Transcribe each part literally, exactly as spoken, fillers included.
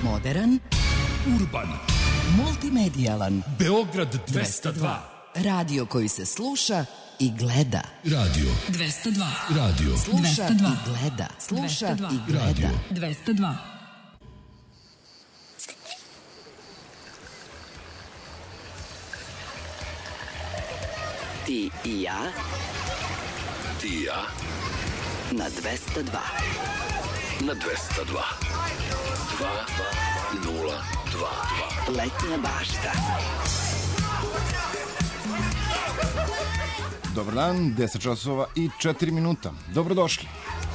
Moderan, urban, multimedijalan, Beograd dvesta dva. Radio koji se sluša i gleda. Radio dvesta dva. Radio Sluša i gleda. Sluša i gleda. Radio dvesta dva. Ti i ja. Ti i ja. Na dvesta dva. Na dvesta dva. Dva nula dva. Letnja bašta. Dobar dan, deset časova i četiri minuta. Dobrodošli.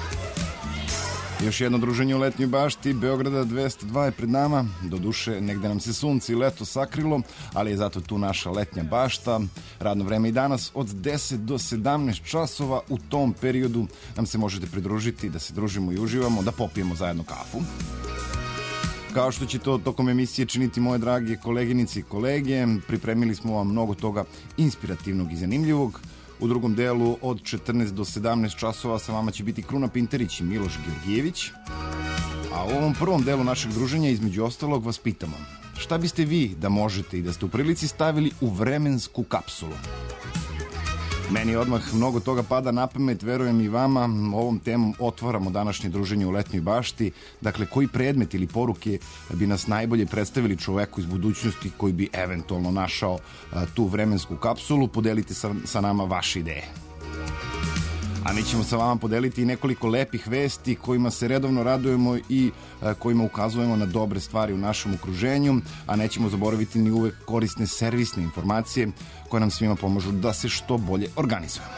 Još jedno druženje u letnjoj bašti Beograda dvesta dva je pred nama. Doduše, negde nam se sunce i leto sakrilo, ali je zato tu naša letnja bašta. Radno vreme i danas od deset do sedamnaest časova. U tom periodu nam se možete pridružiti, da se družimo i uživamo, da popijemo zajedno kafu. Kao što će to tokom emisije činiti moje drage koleginice i kolege, pripremili smo vam mnogo toga inspirativnog i zanimljivog. U drugom delu od četrnaest do sedamnaest časova sa vama će biti Kruna Pinterić i Miloš Georgijević. A u ovom prvom delu našeg druženja između ostalog vas pitamo: šta biste vi da možete i da ste u prilici stavili u vremensku kapsulu? Meni odmah mnogo toga pada na pamet, verujem i vama. Ovom temom otvaramo današnje druženje u letnjoj bašti. Dakle, koji predmet ili poruke bi nas najbolje predstavili čoveku iz budućnosti koji bi eventualno našao a, tu vremensku kapsulu? Podelite sa, sa nama vaše ideje. A mi ćemo sa vama podeliti i nekoliko lepih vesti kojima se redovno radujemo i a, kojima ukazujemo na dobre stvari u našem okruženju, a nećemo zaboraviti ni uvek korisne servisne informacije koje nam svima pomožu da se što bolje organizujemo.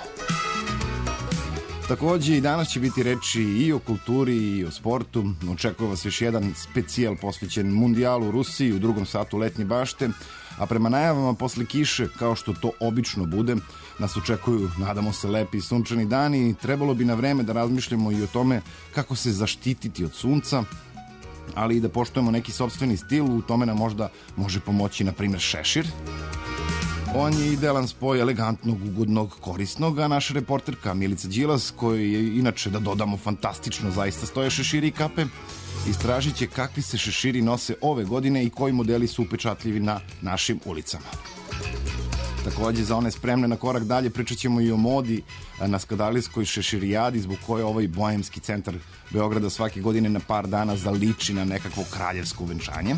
Takođe i danas će biti reči i o kulturi i o sportu. Očekuje vas još jedan specijal posvećen mundijalu u Rusiji u drugom satu letnje bašte, a prema najavama posle kiše, kao što to obično bude, nas očekuju, nadamo se, lepi i sunčani dani i trebalo bi na vreme da razmišljamo i o tome kako se zaštititi od sunca, ali i da poštujemo neki sopstveni stil. U tome nam možda može pomoći, na primjer, šešir. On je idealan spoj elegantnog, ugodnog, korisnog, a naša reporterka Milica Đilas, koji je inače, da dodamo, fantastično zaista stoje šeširi i kape, istražit će kakvi se šeširi nose ove godine i koji modeli su upečatljivi na našim ulicama. Takođe, za one spremne na korak dalje, pričat ćemo i o modi na skadalijskoj šeširijadi, zbog koje ovaj boemski centar Beograda svake godine na par dana zaliči na nekakvo kraljevsko venčanje.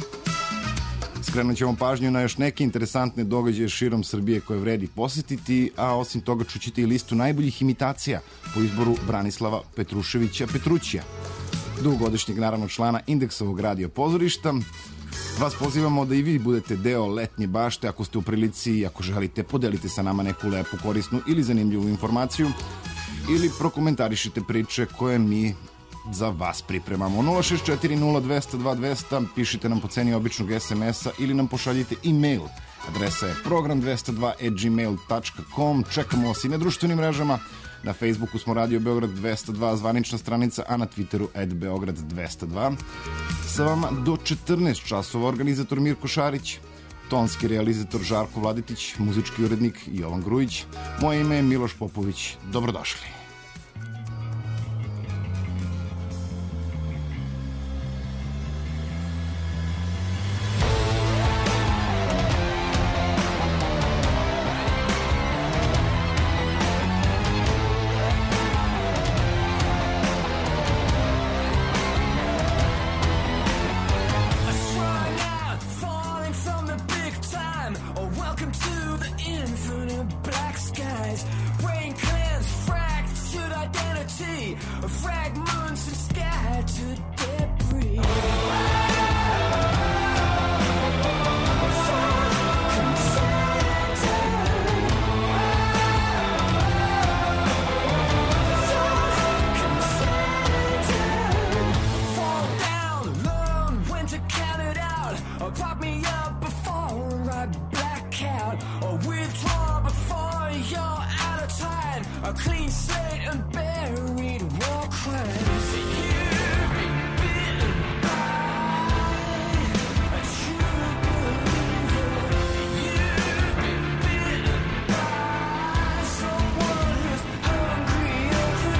Skrenut ćemo pažnju na još neke interesantne događaje širom Srbije koje vredi posetiti, a osim toga čućete i listu najboljih imitacija po izboru Branislava Petruševića Petrućija, dugogodišnjeg naravno člana Indeksovog radio pozorišta. Vas pozivamo da i vi budete deo letnje bašte. Ako ste u prilici i ako želite, podelite sa nama neku lepu, korisnu ili zanimljivu informaciju ili prokomentarišite priče koje mi za vas pripremamo. Nula šest četiri nula dvesta dva dvesta, pišite nam po ceni običnog es em es-a ili nam pošaljite e-mail. Adresa je program dvesta dva at gmail dot com. Čekamo vas i na društvenim mrežama. Na Facebooku smo Radio Beograd dvesta dva, zvanična stranica, a na Twitteru at Beograd dvesta dva. Sa vama do četrnaest časova organizator Mirko Šarić, tonski realizator Žarko Vladetić, muzički urednik Jovan Grujić. Moje ime je Miloš Popović. Dobrodošli.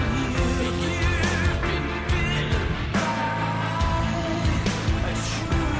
True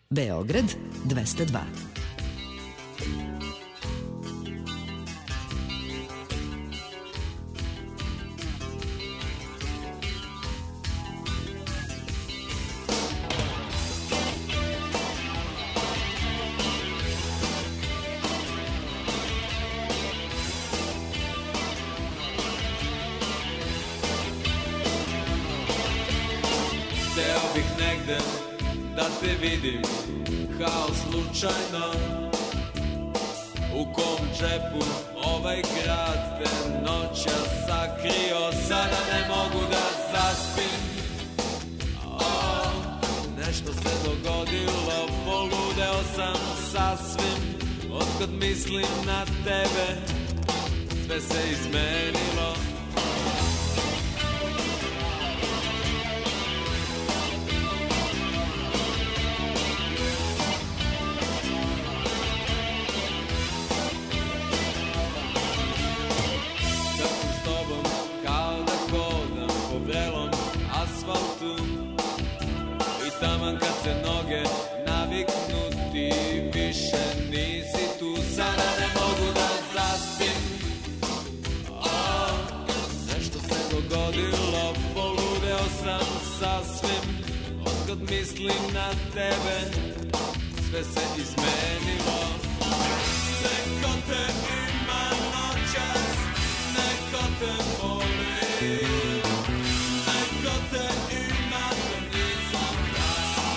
Beograd dvesta dva. Hteo bih negde da te vidim kao slučajno, u kom džepu ovaj grad te noća sakrio. Sada ne mogu da zaspim, oh, nešto se dogodilo, poludeo sam sasvim. Otkad mislim na tebe, sve se izmenilo. Taman kad se noge naviknu ti više nisi tu. Sada ne mogu da zaspim, oh, nešto se dogodilo, poludeo sam sasvim. Otkad mislim na tebe, sve se izmenilo. Neko te ima noćas, neko te voli, neko te ima, to nisam ja.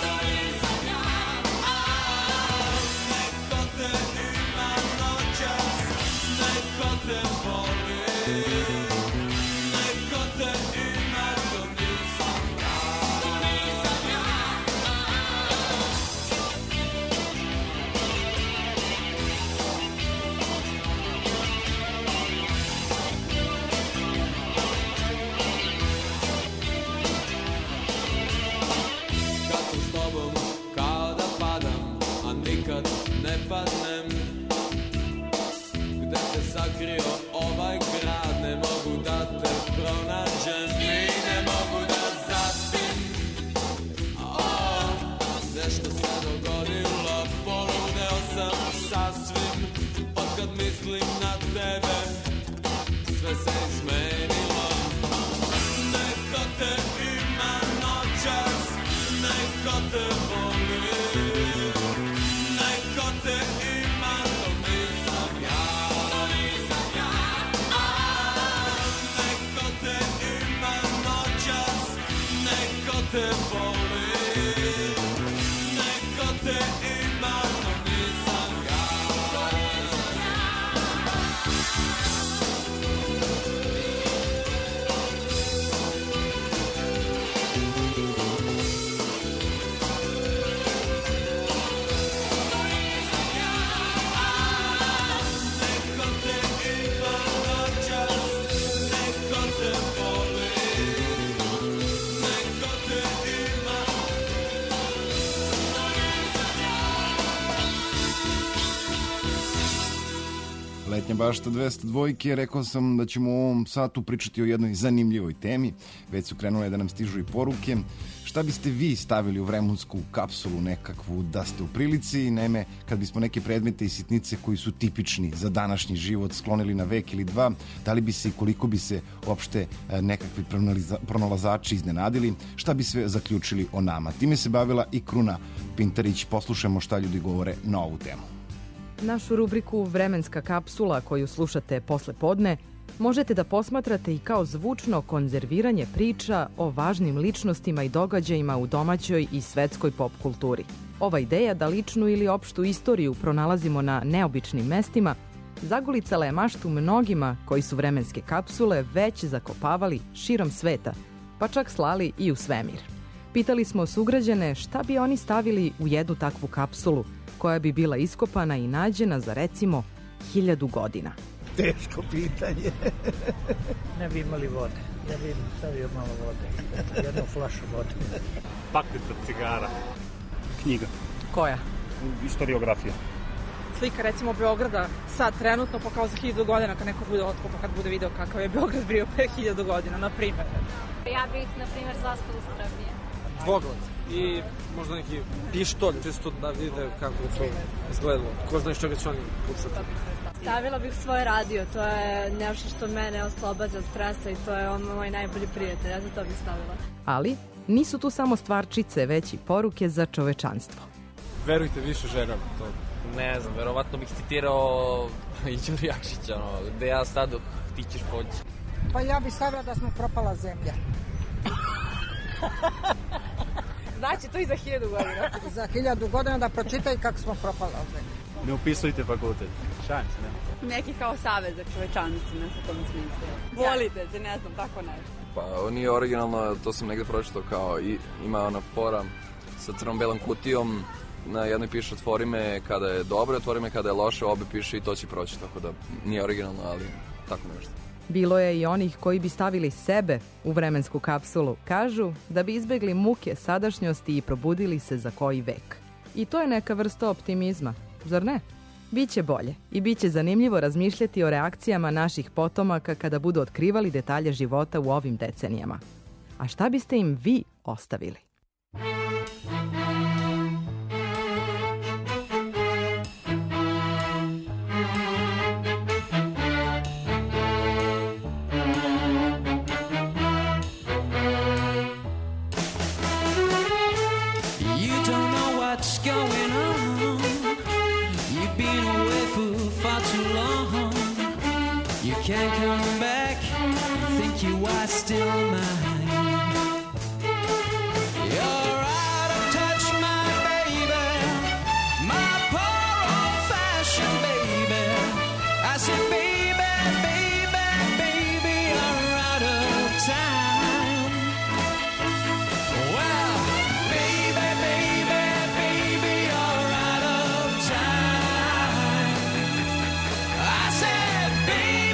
Neko te voli, neko te ima, to nisam ja, to nisam ja. Kad sam s tobom kao da padam, a nikad ne padnem, gde te sakrio ovaj grad, ne mogu da te pronađem i ne mogu da zaspim, oh, nešto se dogodilo, poludeo sam sasvim. Otkad mislim na tebe, sve se izmenilo. Neko te ima noćas, neko te voli, neko te ima, to nisam ja. Neko te voli, neko te ima, to nisam ja, to nisam neko te ima noćas, neko te voli, neko te ima. Letnja bašta dvesta dva, rekao sam da ćemo u ovom satu pričati o jednoj zanimljivoj temi. Već su krenule da nam stižu i poruke. Šta biste vi stavili u vremensku kapsulu nekakvu da ste u prilici? Naime, kad bismo neke predmete i sitnice koji su tipični za današnji život sklonili na vek ili dva, da li bi se i koliko bi se uopšte nekakvi pronalazači iznenadili? Šta bi sve zaključili o nama? Time se bavila i Kruna Pintarić. Poslušajmo šta ljudi govore na ovu temu. Našu rubriku Vremenska kapsula, koju slušate posle podne, možete da posmatrate i kao zvučno konzerviranje priča o važnim ličnostima i događajima u domaćoj i svetskoj pop kulturi. Ova ideja da ličnu ili opštu istoriju pronalazimo na neobičnim mestima zagulicala je maštu mnogima koji su vremenske kapsule već zakopavali širom sveta, pa čak slali i u svemir. Pitali smo sugrađane šta bi oni stavili u jednu takvu kapsulu, koja bi bila iskopana i nađena za recimo hiljadu godina. Teško pitanje. Ne bi imali vode. Ja bi stavio malo vode. Jednu flašu vode. Paklica cigara. Knjiga. Koja? Istoriografija. Slika recimo Beograda sad trenutno, pa kao za hiljadu godina kad neko bude otkopa, kad bude video kakav je Beograd bio pre hiljadu godina, na primjer. Ja bih, na primjer, zastavu Srbije. dvogled i možda neki pištolj, čisto da vide kako je to izgledalo. Ko zna iz čega će oni pucati. Stavila bih svoj radio, to je nešto što mene oslobađa stresa i to je on moj najbolji prijatelj, ja za to bih stavila. Ali nisu tu samo stvarčice, već i poruke za čovečanstvo. Verujte više ženama, to. Ne znam, verovatno bih citirao i Đuri Jakšića, ono, gde ja stadu, ti ćeš poći. Pa ja bih stavila da smo propala zemlja. Znači to i za hiljadu godina. Za hiljadu godina da pročitaj kako smo propala zemlja. Ne upisujte fakultet. Šans, ne. Neki kao savez za čovečanstvo, ne sa tom smislu. Volite se, ne znam, tako nešto. Pa nije originalno, to sam negde pročitao kao i, ima ona fora sa crnom belom kutijom, na jednoj piše otvori me kada je dobro, otvori me kada je loše, obe piše i to će proći, tako da nije originalno, ali tako nešto. Bilo je i onih koji bi stavili sebe u vremensku kapsulu, kažu da bi izbegli muke sadašnjosti i probudili se za koji vek. I to je neka vrsta optimizma, zar ne? Biće bolje i biće zanimljivo razmišljati o reakcijama naših potomaka kada budu otkrivali detalje života u ovim decenijama. A šta biste im vi ostavili? Can't come back, think you are still mine. You're out of touch, my baby, my poor old-fashioned baby. I said, baby, baby, baby, you're out of time. Well, baby, baby, baby, you're out of time. I said, baby,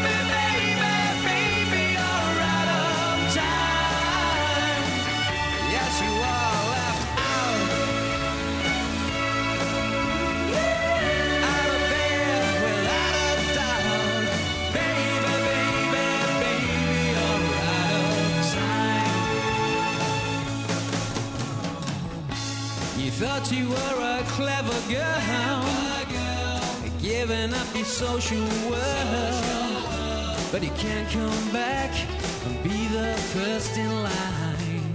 thought you were a clever girl, giving up your social world, but you can't come back and be the first in line.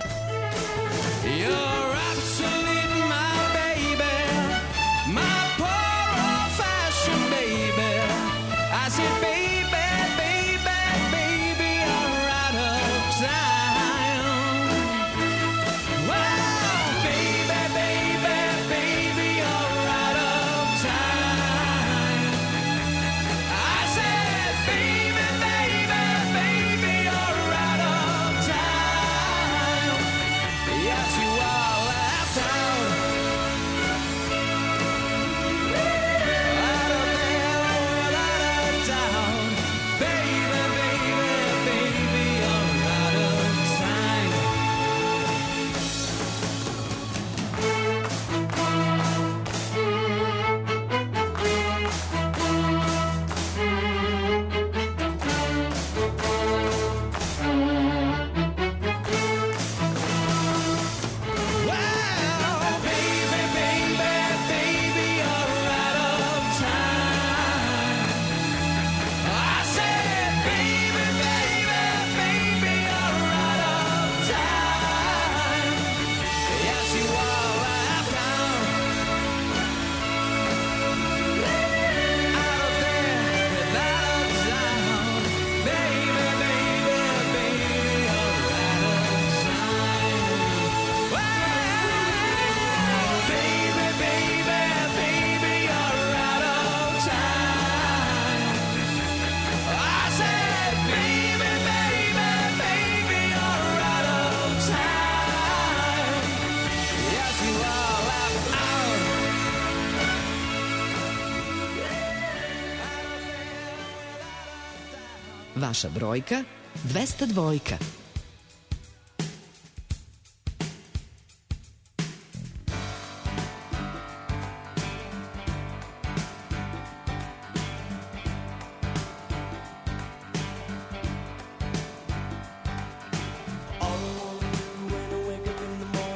You're obsolete, my baby, my poor old-fashioned baby. I said, baby, baby, baby, you're out of time. Well, Vaša brojka dvesta dvojka. All when I wake up in the morning.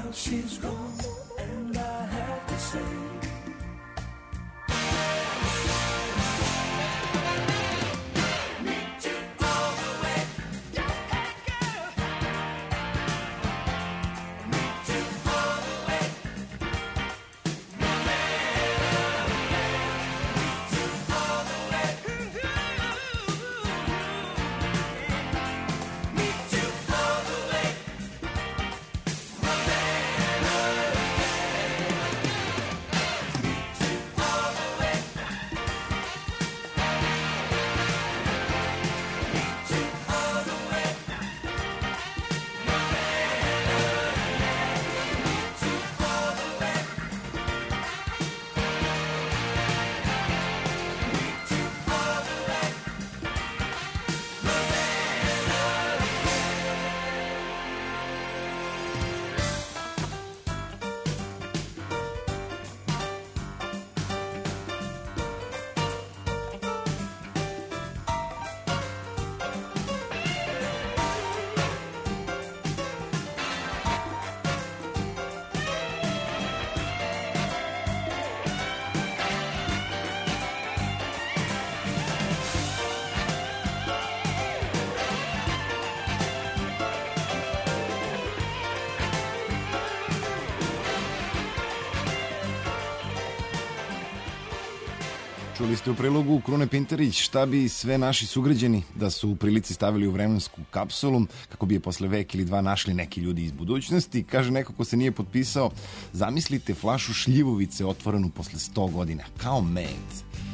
she's gone, and I have to say. Čuli ste u prilogu Krune Pinterić šta bi sve naši sugrađani da su u prilici stavili u vremensku kapsulu kako bi je posle vek ili dva našli neki ljudi iz budućnosti. Kaže neko ko se nije potpisao, zamislite flašu šljivovice otvorenu posle sto godina, kao med.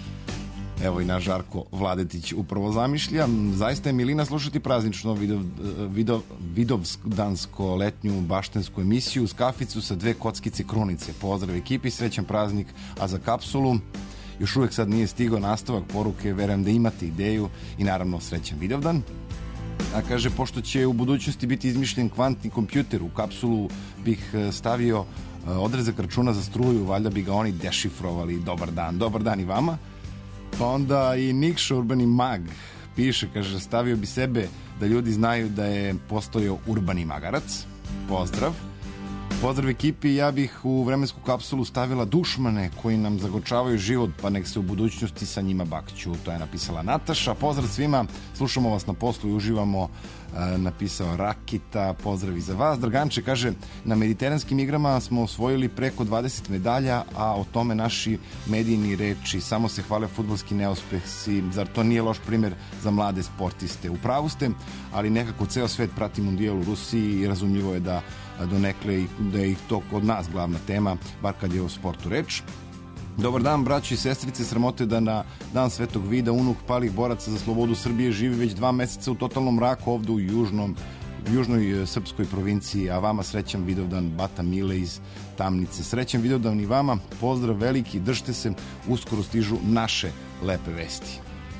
Evo i naš Žarko Vladetić upravo zamišlja. Zaista je milina slušati praznično vidov, vidov, vidovdansko letnju baštensku emisiju uz kaficu sa dve kockice krunice. Pozdrav ekipi, srećan praznik, a za kapsulu još uvek sad nije stigao nastavak poruke, verujem da imate ideju i naravno srećan Vidovdan. A kaže, pošto će u budućnosti biti izmišljen kvantni kompjuter, u kapsulu bih stavio odrezak računa za struju, valjda bi ga oni dešifrovali. Dobar dan, dobar dan i vama. Pa onda i Nikša, urbani mag, piše, kaže, stavio bi sebe da ljudi znaju da je postojao urbani magarac. Pozdrav. Pozdrav ekipi, ja bih u vremensku kapsulu stavila dušmane koji nam zagorčavaju život, pa nek se u budućnosti sa njima bakću. To je napisala Nataša. Pozdrav svima, slušamo vas na poslu i uživamo, e, napisao Rakita. Pozdrav i za vas. Draganče kaže, na mediteranskim igrama smo osvojili preko dvadeset medalja, a o tome naši medijni reči samo se hvale fudbalski neuspesi. Zar to nije loš primjer za mlade sportiste? U pravu ste, ali nekako ceo svet prati mundijal u Rusiji i razumljivo je da donekle da je i to kod nas glavna tema, bar kad je o sportu reč. Dobar dan, braći i sestrice, sramote da na dan Svetog Vida unuk palih boraca za slobodu Srbije živi već dva meseca u totalnom mraku ovde u južnom, južnoj srpskoj provinciji, a vama srećan Vidovdan, Bata Mile iz Tamnice. Srećan Vidovdan i vama, pozdrav veliki, držite se, uskoro stižu naše lepe vesti.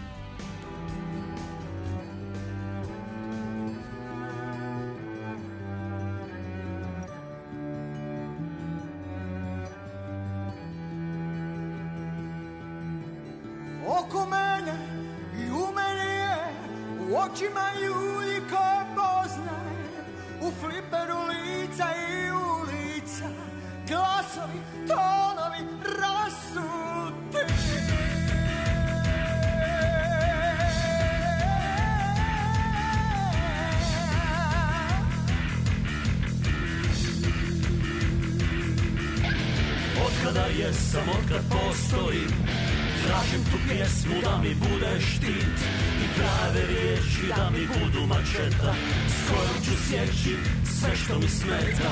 Oko mene i u meni je, u očima ljudi koje poznaje, u fliperu lica i ulica, glasovi, tonovi rasuti. Otkada jesam, otkad postojim, tražim tu pjesmu da mi bude štit i prave riječi da mi budu mačeta s kojom ću sjeći sve što mi smeta.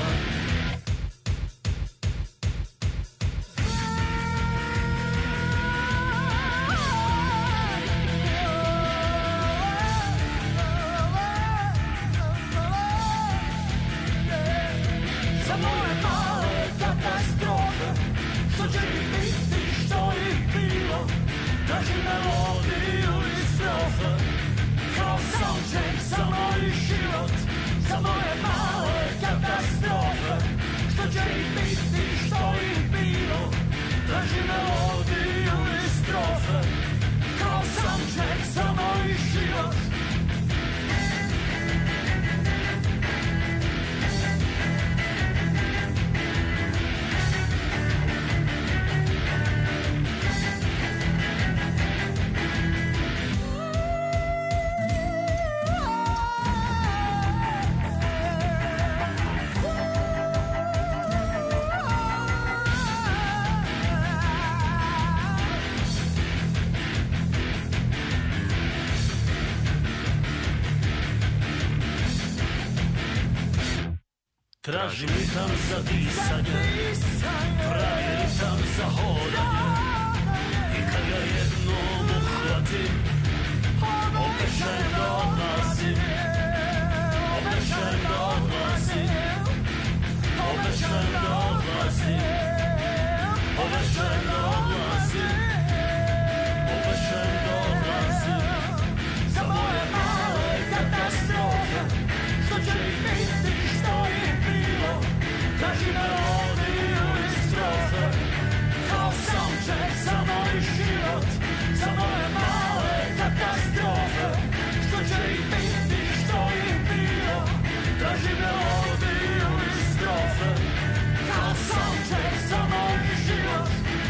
Za moje male katastrofe, što će mi biti, što ih bilo, traži melodiju i strofe, kao soundtrack za moj život. Za moje male katastrofe, što će ih biti, što ih bilo, traži melodiju i strofe, kao soundtrack za moj život. Tražim ritam za disanje, pravi ritam za hodanje. I kad ga jednom uhvatim, obećajem da odlazim. Obećajem da odlazim. Obećajem da odlazim. Obećajem da odlazim. Obećajem da odlazim. Za moje male katastrofe, što će ih biti, što ih bilo. Traži melodiju i strofe, kao soundtrack za moj život. Za moje male katastrofe, što će ih biti, što ih bilo. Traži melodiju i strofe, kao soundtrack za moj život.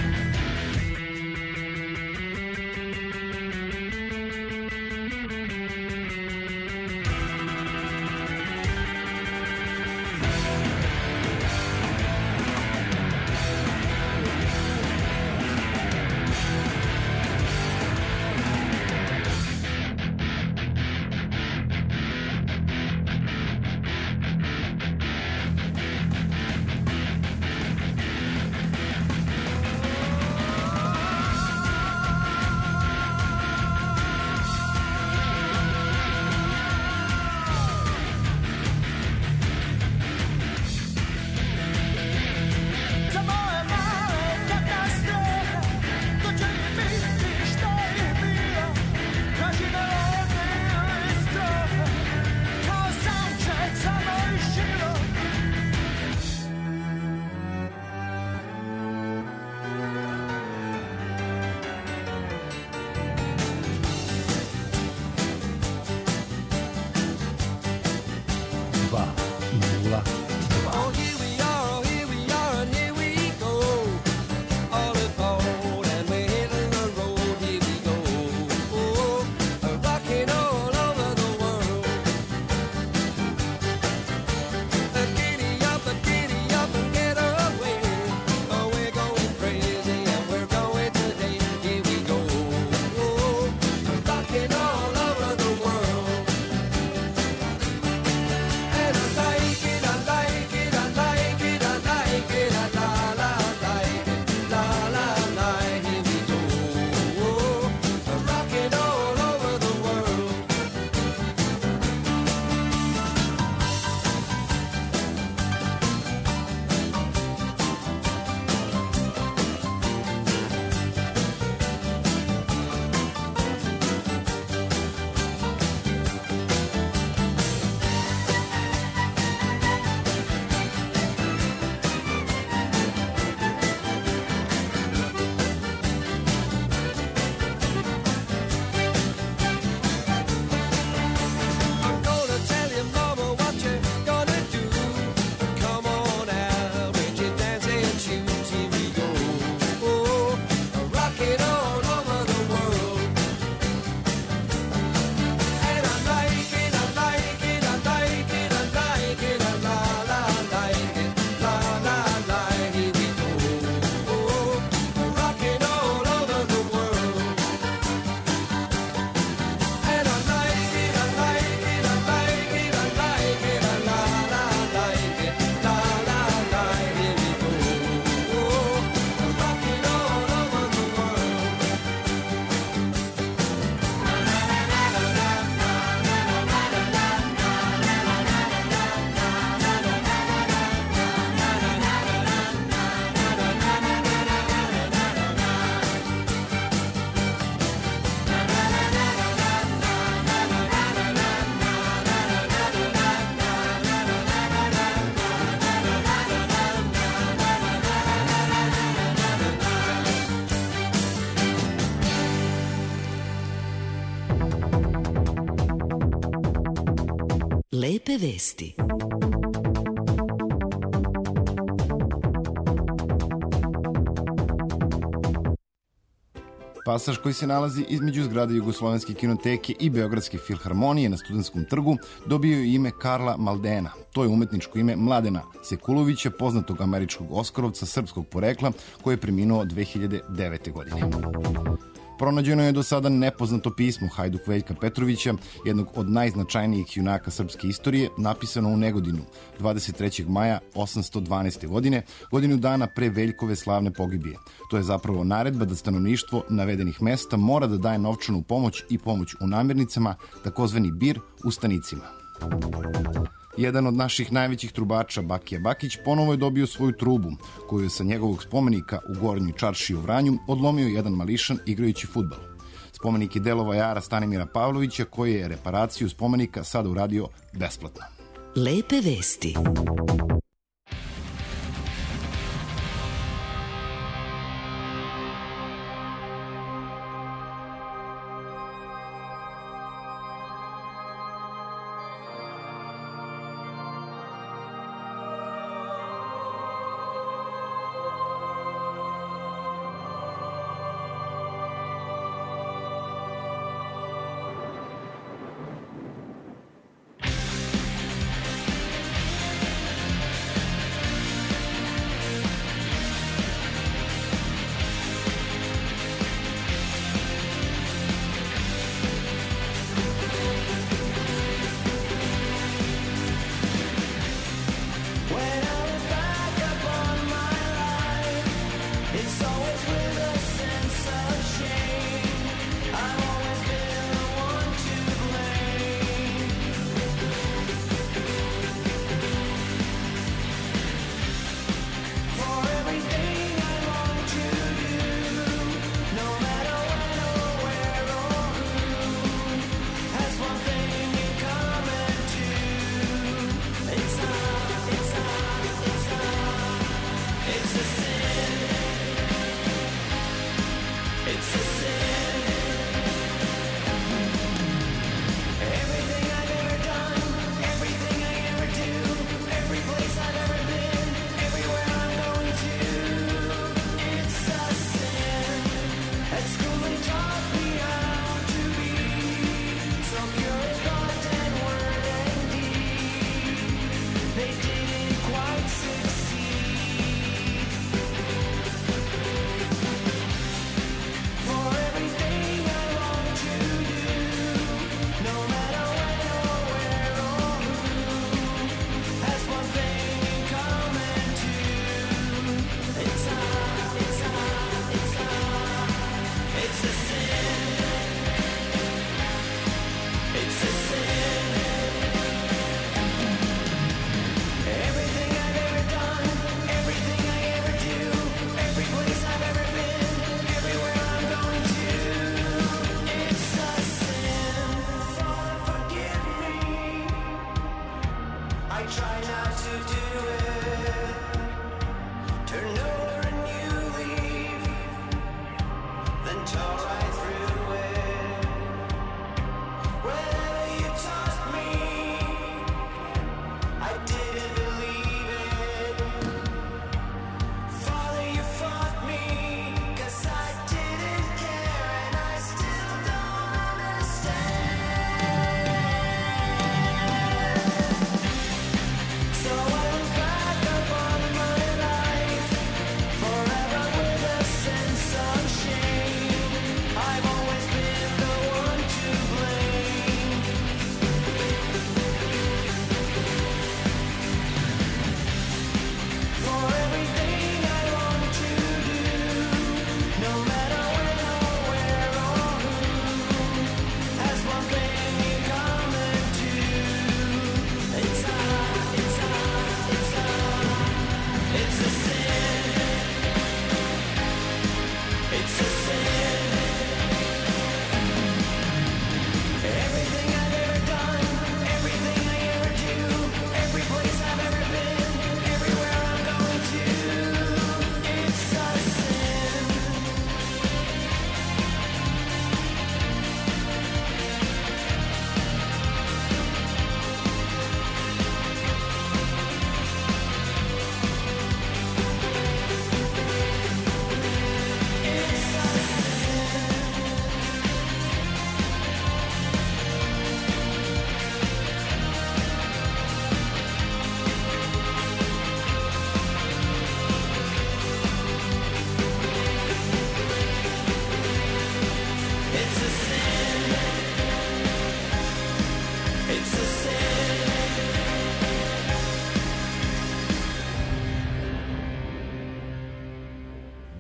Lepe vesti. Pasaž koji se nalazi između zgrade Jugoslovenske kinoteke i Beogradske filharmonije na Studentskom trgu dobio je ime Karla Maldena. To je umetničko ime Mladena Sekulovića, poznatog američkog oskarovca srpskog porekla, koji je preminuo dve hiljade devete. godine. Pronađeno je do sada nepoznato pismo Hajduk Veljka Petrovića, jednog od najznačajnijih junaka srpske istorije, napisano u Negodinu dvadeset trećeg maja osamsto dvanaeste. godine, godinu dana pre Veljkove slavne pogibije. To je zapravo naredba da stanovništvo navedenih mesta mora da daje novčanu pomoć i pomoć u namirnicama, takozvani bir u stanicima. Jedan od naših najvećih trubača, Bakija Bakić, ponovo je dobio svoju trubu, koju je sa njegovog spomenika u Gornjoj čaršiji u Vranju odlomio jedan mališan igrajući fudbal. Spomenik je delo vajara Stanimira Pavlovića, koji je reparaciju spomenika sada uradio besplatno. Lepe vesti. It's not, it's not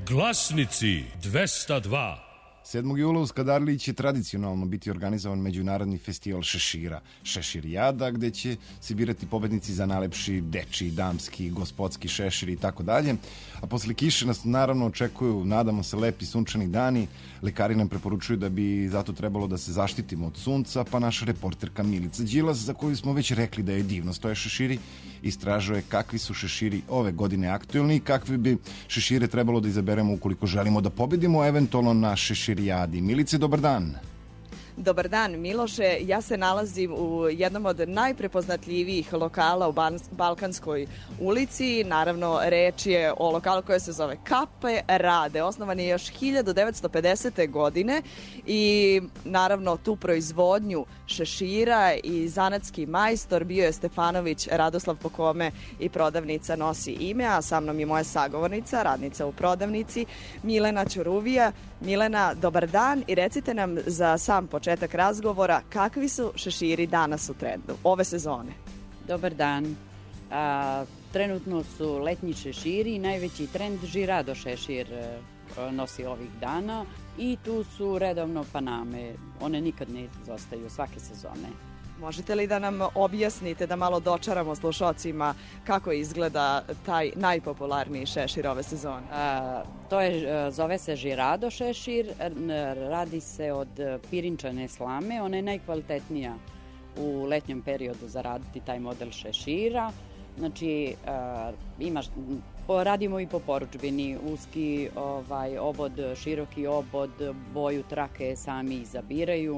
Glasnici dvesta dva. sedmog jula u Skadarliji će tradicionalno biti organizovan međunarodni festival šešira, Šeširijada, gde će se birati pobednici za najlepši dečiji, damski, gospodski šešir i tako dalje. A posle kiše nas naravno očekuju, nadamo se, lepi sunčani dani. Lekari nam preporučuju da bi zato trebalo da se zaštitimo od sunca, pa naša reporterka Milica Đilas, za koju smo već rekli da je divno stoje šeširi, istražuje kakvi su šeširi ove godine aktuelni i kakve bi šešire trebalo da izaberemo ukoliko želimo da pobedimo eventualno na Šeširijadi. Milice, dobar dan. Dobar dan, Miloše. Ja se nalazim u jednom od najprepoznatljivijih lokala u Balkanskoj ulici. Naravno, reč je o lokalu koje se zove Kape Rade. Osnovan je još hiljadu devetsto pedesete. godine i naravno tu proizvodnju šešira i zanatski majstor bio je Stefanović Radoslav, po kome i prodavnica nosi ime, a sa mnom je moja sagovornica, radnica u prodavnici, Milena Ćuruvija. Milena, dobar dan i recite nam za sam početak razgovora kakvi su šeširi danas u trendu ove sezone. Dobar dan. A, trenutno su letnji šeširi i najveći trend žirado šešir a, nosi ovih dana i tu su redovno paname. One nikad ne izostaju svake sezone. Možete li da nam objasnite, da malo dočaramo slušocima kako izgleda taj najpopularniji šešir ove sezone? A, to je, zove se žirado šešir, radi se od pirinčane slame, ona je najkvalitetnija u letnjem periodu za raditi taj model šešira. Znači, a, imaš, radimo i po poručbini, uski ovaj, obod, široki obod, boju trake sami izabiraju.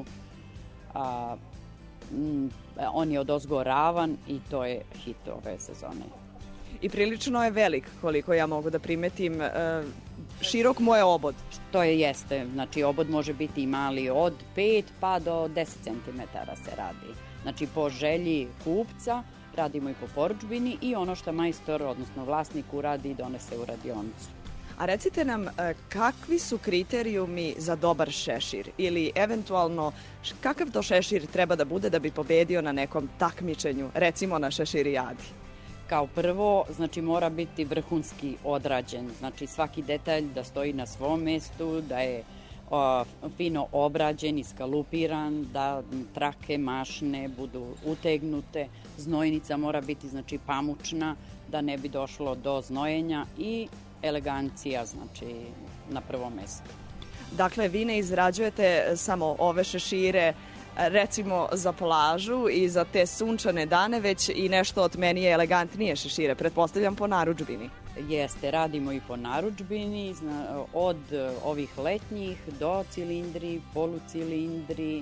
A, Mm, on je odozgo ravan i to je hit ove sezone. I prilično je velik, koliko ja mogu da primetim. E, širok mu je obod. To je jeste. Znači, obod može biti i mali od pet pa do deset centimetara se radi. Znači, po želji kupca radimo i po poručbini i ono što majstor, odnosno vlasnik, uradi i donese u radionicu. A recite nam, kakvi su kriterijumi za dobar šešir ili eventualno kakav to šešir treba da bude da bi pobedio na nekom takmičenju, recimo na Šeširijadi? Kao prvo, znači mora biti vrhunski odrađen, znači svaki detalj da stoji na svom mestu, da je o, fino obrađen, iskalupiran, da trake, mašne budu utegnute, znojnica mora biti znači pamučna, da ne bi došlo do znojenja i elegancija, znači, na prvom mestu. Dakle, vi ne izrađujete samo ove šešire, recimo, za plažu i za te sunčane dane, već i nešto od meni je elegantnije šešire, pretpostavljam po narudžbini. Jeste, radimo i po narudžbini, od ovih letnjih do cilindri, polucilindri,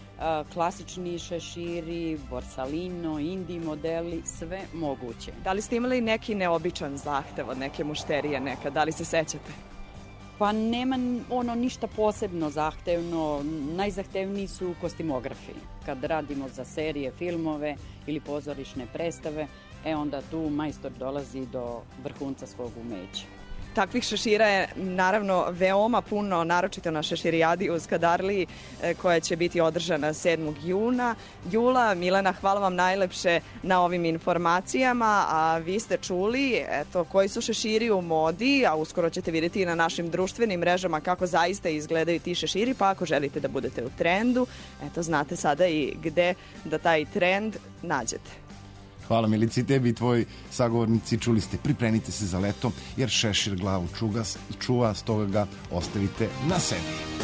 klasični šeširi, borsalino, indi modeli, sve moguće. Da li ste imali neki neobičan zahtev od neke mušterije nekad? Da li se sećate? Pa nema ono ništa posebno zahtevno. Najzahtevniji su kostimografi. Kad radimo za serije, filmove ili pozorišne predstave, e onda tu majstor dolazi do vrhunca svog umeća. Takvih šešira je naravno veoma puno, naročito na Šeširijadi u Skadarliji koja će biti održana sedmog juna. Jula, Milena, hvala vam najlepše na ovim informacijama, a vi ste čuli eto, koji su šeširi u modi, a uskoro ćete vidjeti i na našim društvenim mrežama kako zaista izgledaju ti šeširi, pa ako želite da budete u trendu, eto znate sada i gde da taj trend nađete. Hvala Milici, tebi i tvoji sagovornici, čuli ste, pripremite se za leto, jer šešir glavu čuga, čuva, stoga ga ostavite na sebi.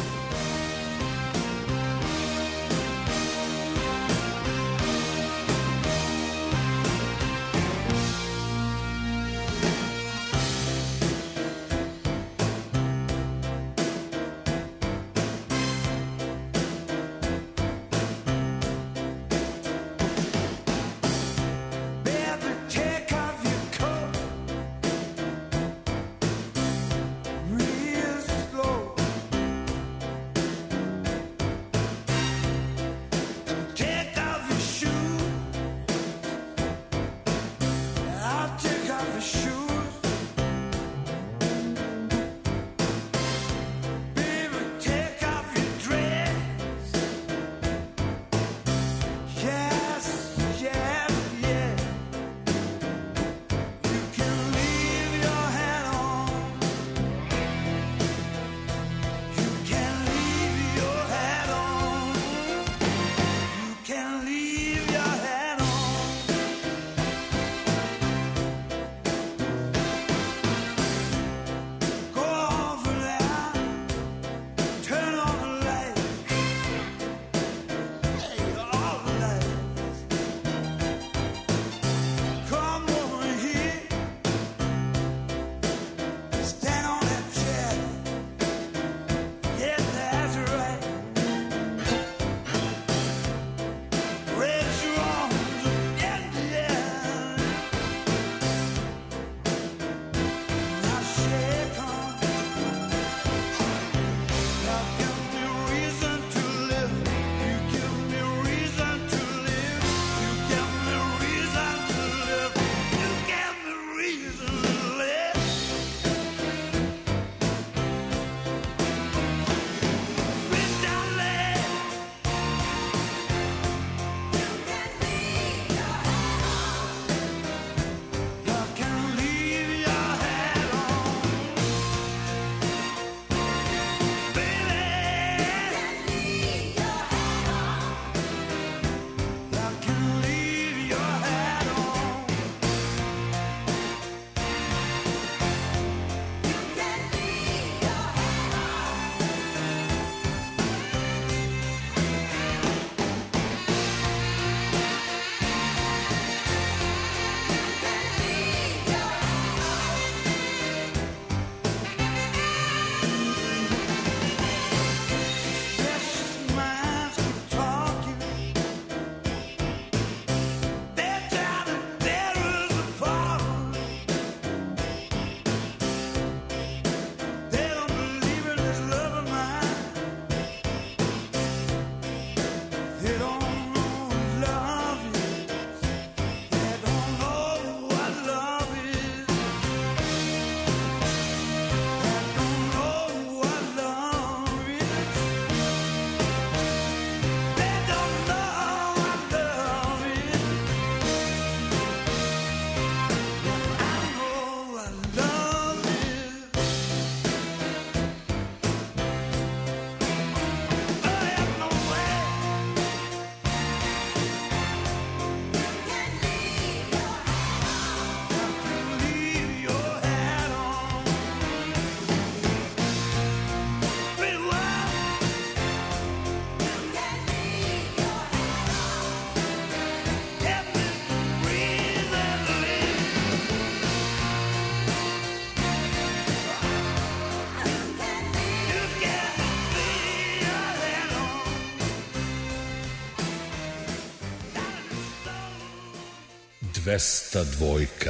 dvesta dva.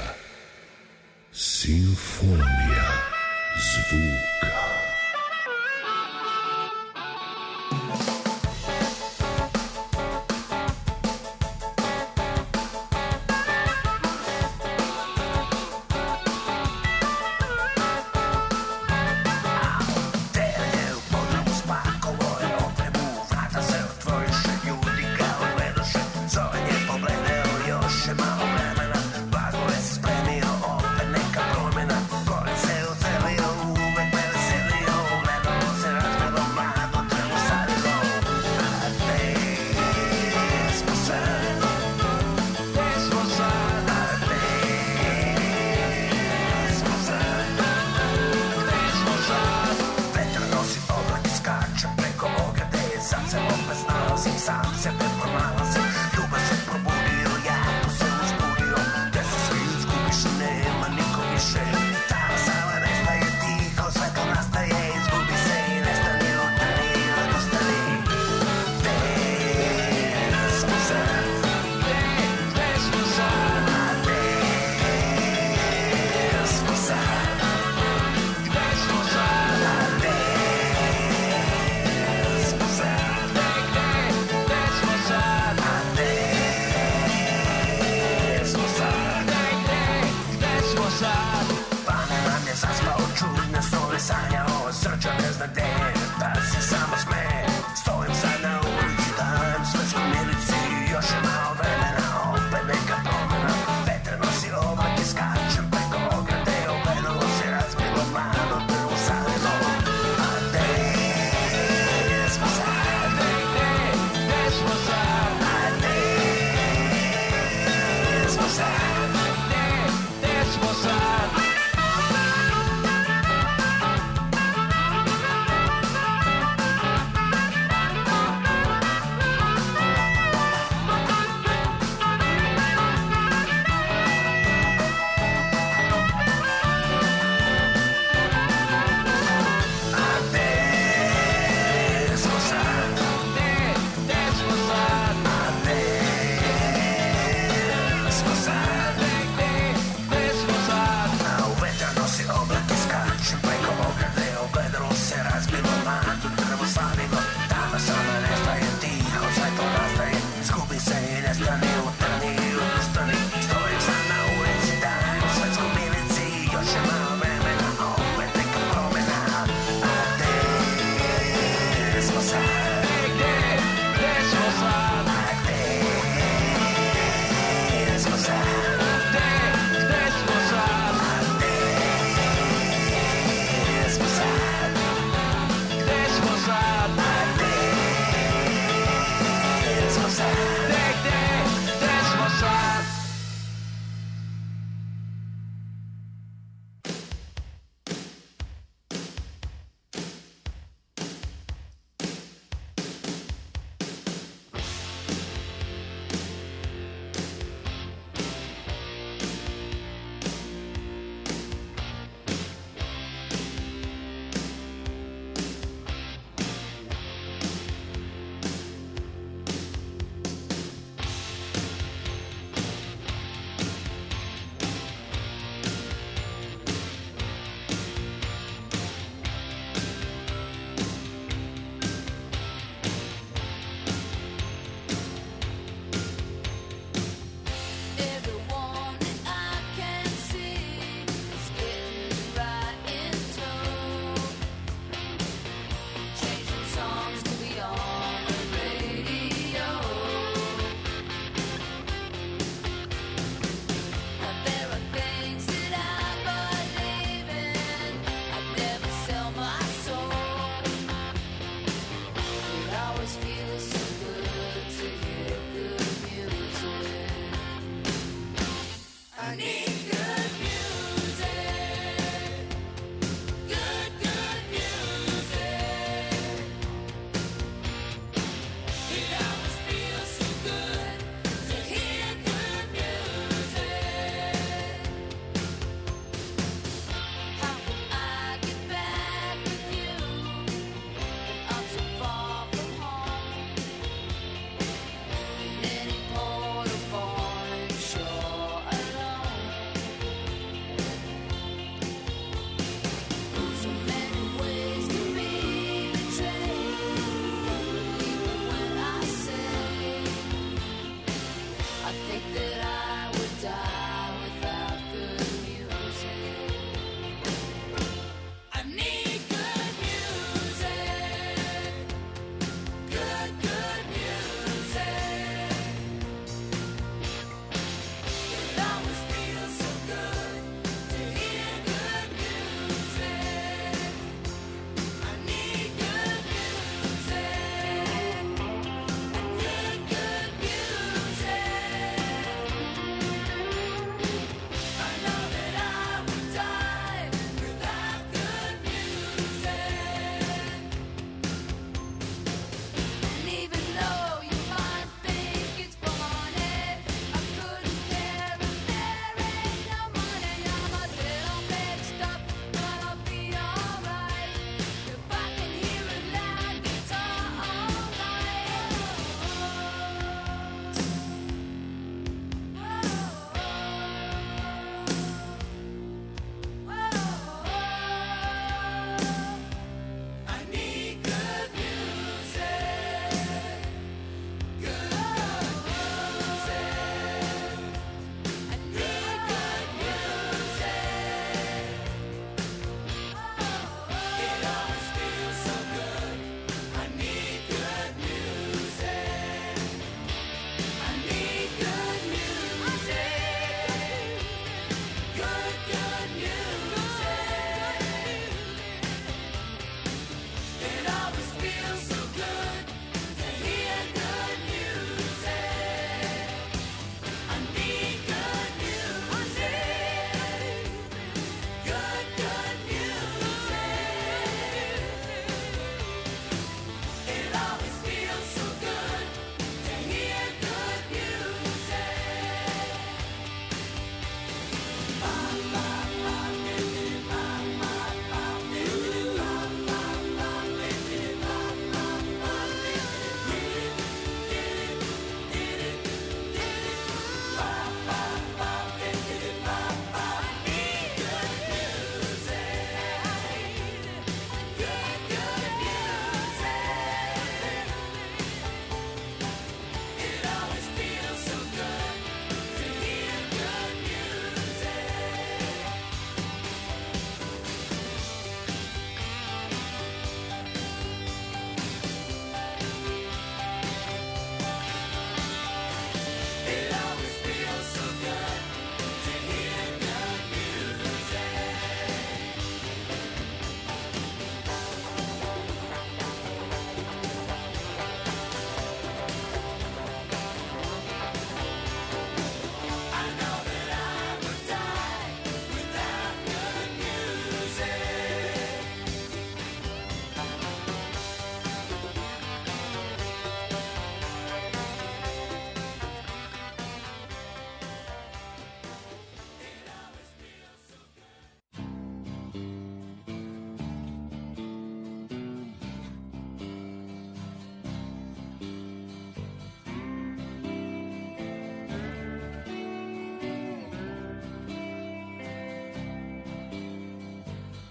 Simfonija zvuka.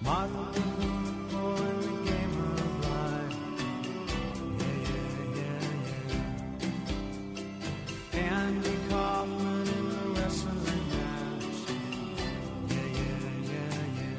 Martin Luther in the game of life. Yeah, yeah, yeah, yeah. Andy Kaufman in the wrestling match. Yeah, yeah, yeah, yeah.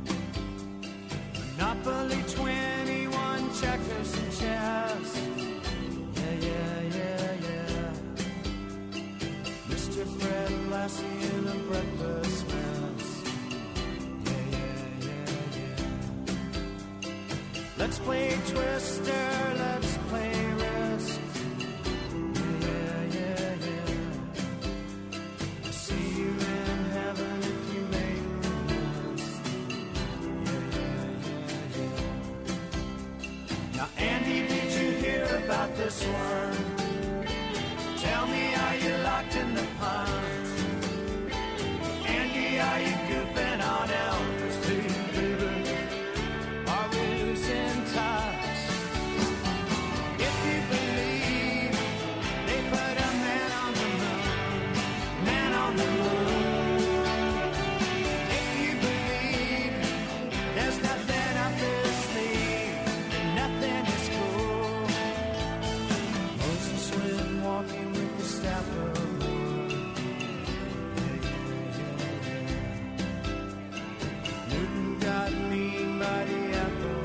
Monopoly twenty-one, checkers and chess. Yeah, yeah, yeah, yeah. Mister Fred Lassie in a breakfast mess. Yeah, yeah, yeah, yeah. Let's play Twister, let's play Risk. Yeah, yeah, yeah. I'll see you in heaven if you make the list. Yeah, yeah, yeah, yeah. Now, Andy, did you hear about this one? Tell me, are you locked in the pond? Andy, are you goofing on Elvis? Hey, baby, are we losing touch? If you believe they put a man on the moon, man on the moon. If you believe there's nothing up his sleeve, nothing is cool. Moses went walking with the staff of wood. Yeah, yeah, yeah, yeah. Newton got mean by the apple.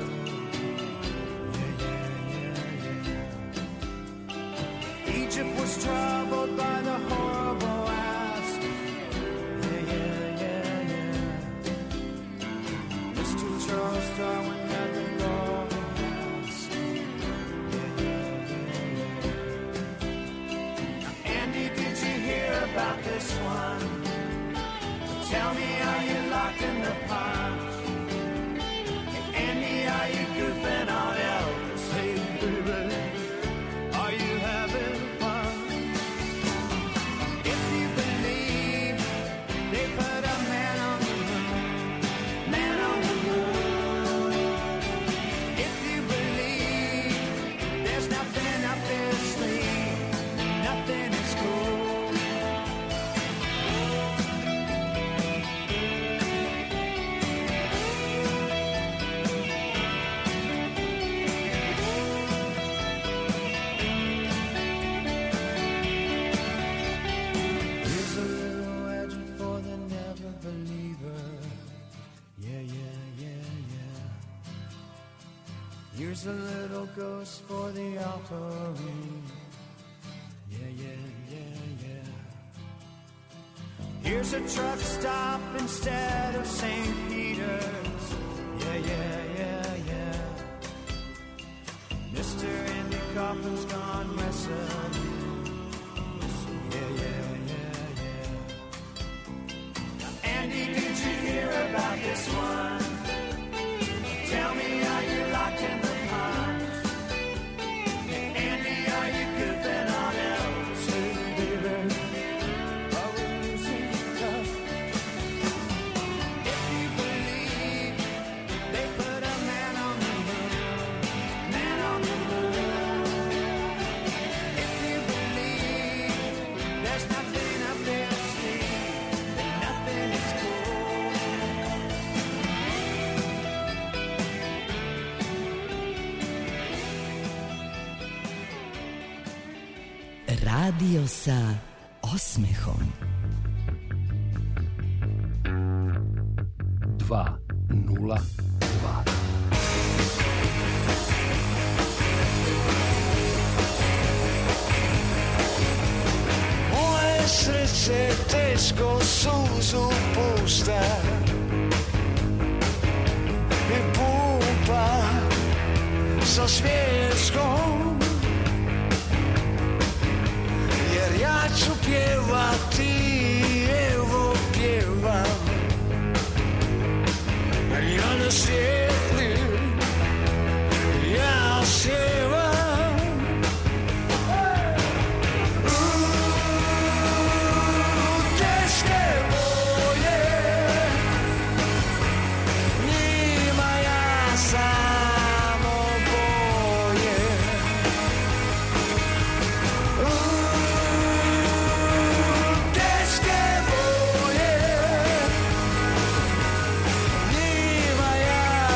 Yeah, yeah, yeah, yeah. Egypt was troubled by the horrible asp. Yeah, yeah, yeah, yeah. Mister Charles Darwin got the golden mask. Yeah, yeah, yeah, yeah. Andy, did you hear about this one? Tell me, are you locked in the pond? Andy, are you goofing on Elvis? Hey, baby, are you having fun? If you believe they put a man on the moon, man on the moon. If you believe there's nothing up their sleeve, nothing is cool. Here's a little legend for the never believer. Yeah, yeah, yeah, yeah. Here's a little ghost for the offering. Yeah, yeah, yeah, yeah. Here's a truck stop instead of Saint Peter's. Yeah, yeah, yeah, yeah. Mister Andy Kaufman's gone wrestling. Yeah, yeah, yeah, yeah. Now, Andy, did you hear about this one? Tell me, are you locked in the pond? Andy, are you goofing on Elvis? Hey, baby, are we losing touch? If you believe they put a man on the moon, man on the moon. If you believe there's nothing up their sleeve, then nothing is cool. Radio sa osmehom. dva nula dva. Moje srce teško suzu pušta i pumpa sa smješkom, jer ja ću pjevati, evo pjevam, ja ne sjedim, ja sjevam. Samo boje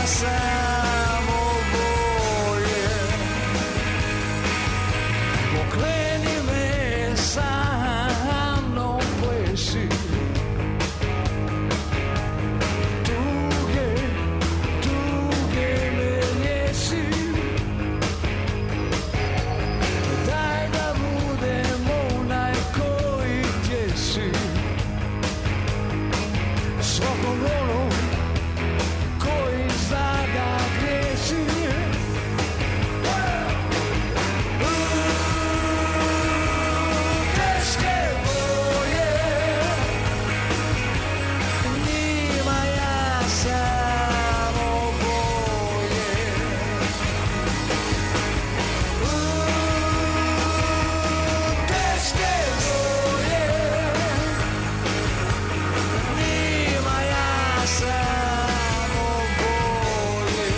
samo bolje. Pokreni me sa mnom pleši, tuge, tuge me nješi. Daj da budem onaj koji tješi svakom onom koji zna da greši. Teške boje, njima ja samo bolje. Teške boje, njima ja samo bolje.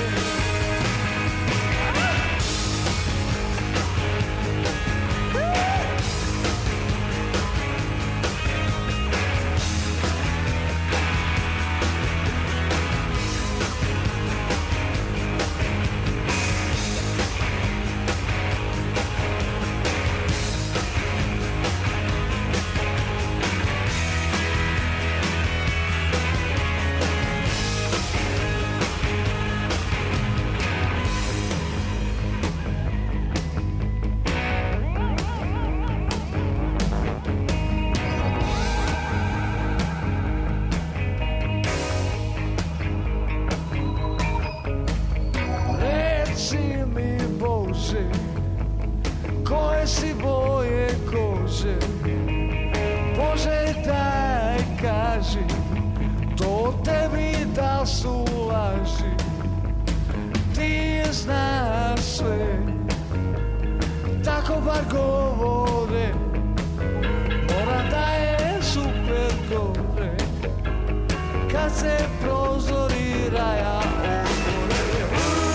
Reci mi Bože, koje si boje kože, Bože daj kaži, to tebi da su laži, ti znaš sve, tako bar govore, mora da je super gore, kad se prozori raja otvore.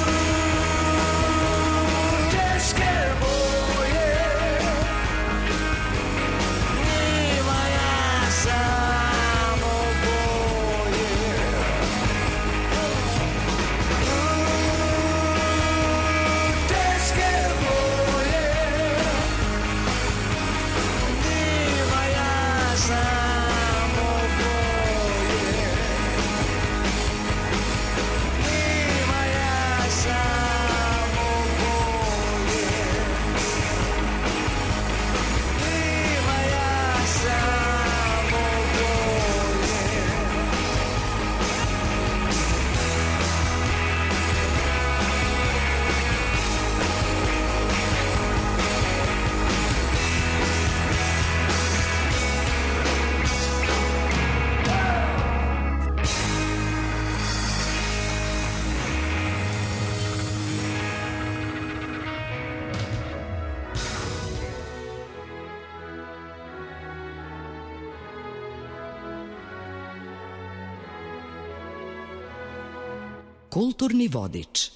Teške boje, njima ja samo bolje. Teške boje, njima ja samo bolje. Njima ja samo bolje. Njima ja samo bolje. Kulturni vodič.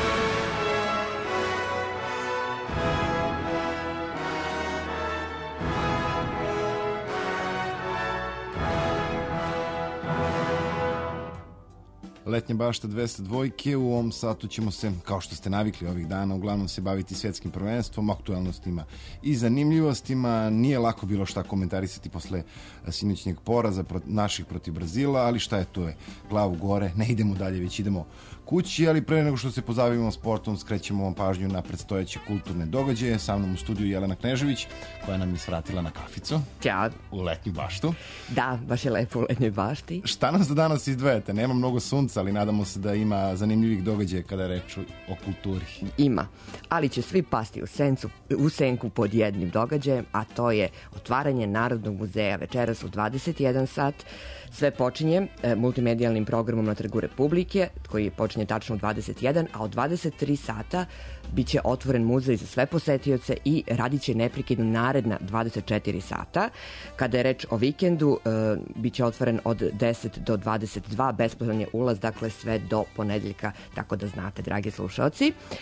Letnja bašta dvesta dvojke. U ovom satu ćemo se, kao što ste navikli ovih dana, uglavnom se baviti svjetskim prvenstvom, aktualnostima i zanimljivostima. Nije lako bilo šta komentarisati posle sinoćnjeg poraza naših protiv Brazila, ali šta je to je? Glavu gore, ne idemo dalje, već idemo kući, ali pre nego što se pozabavimo sportom, skrećemo vam pažnju na predstojeće kulturne događaje. Sa mnom u studiju Jelena Knežević, koja nam je svratila na kaficu. Ćao. U letnju baštu. Da, baš je lepo u letnjoj bašti. Šta nas za danas izdvajate? Nema mnogo sunca, ali nadamo se da ima zanimljivih događaja kada je reč o kulturi. Ima, ali će svi pasti u, sencu, u senku pod jednim događajem, a to je otvaranje Narodnog muzeja večeras u dvadeset jedan sat. Sve počinje e, multimedijalnim programom na Trgu Republike, koji počinje tačno u dvadeset jedan, a od dvadeset tri sata biće otvoren muzej za sve posetioce i radit će neprekidno naredna dvadeset četiri sata. Kada je reč o vikendu, e, biće otvoren od deset do dvadeset dva, besplatan je ulaz, dakle sve do ponedeljka, tako da znate, dragi slušalci.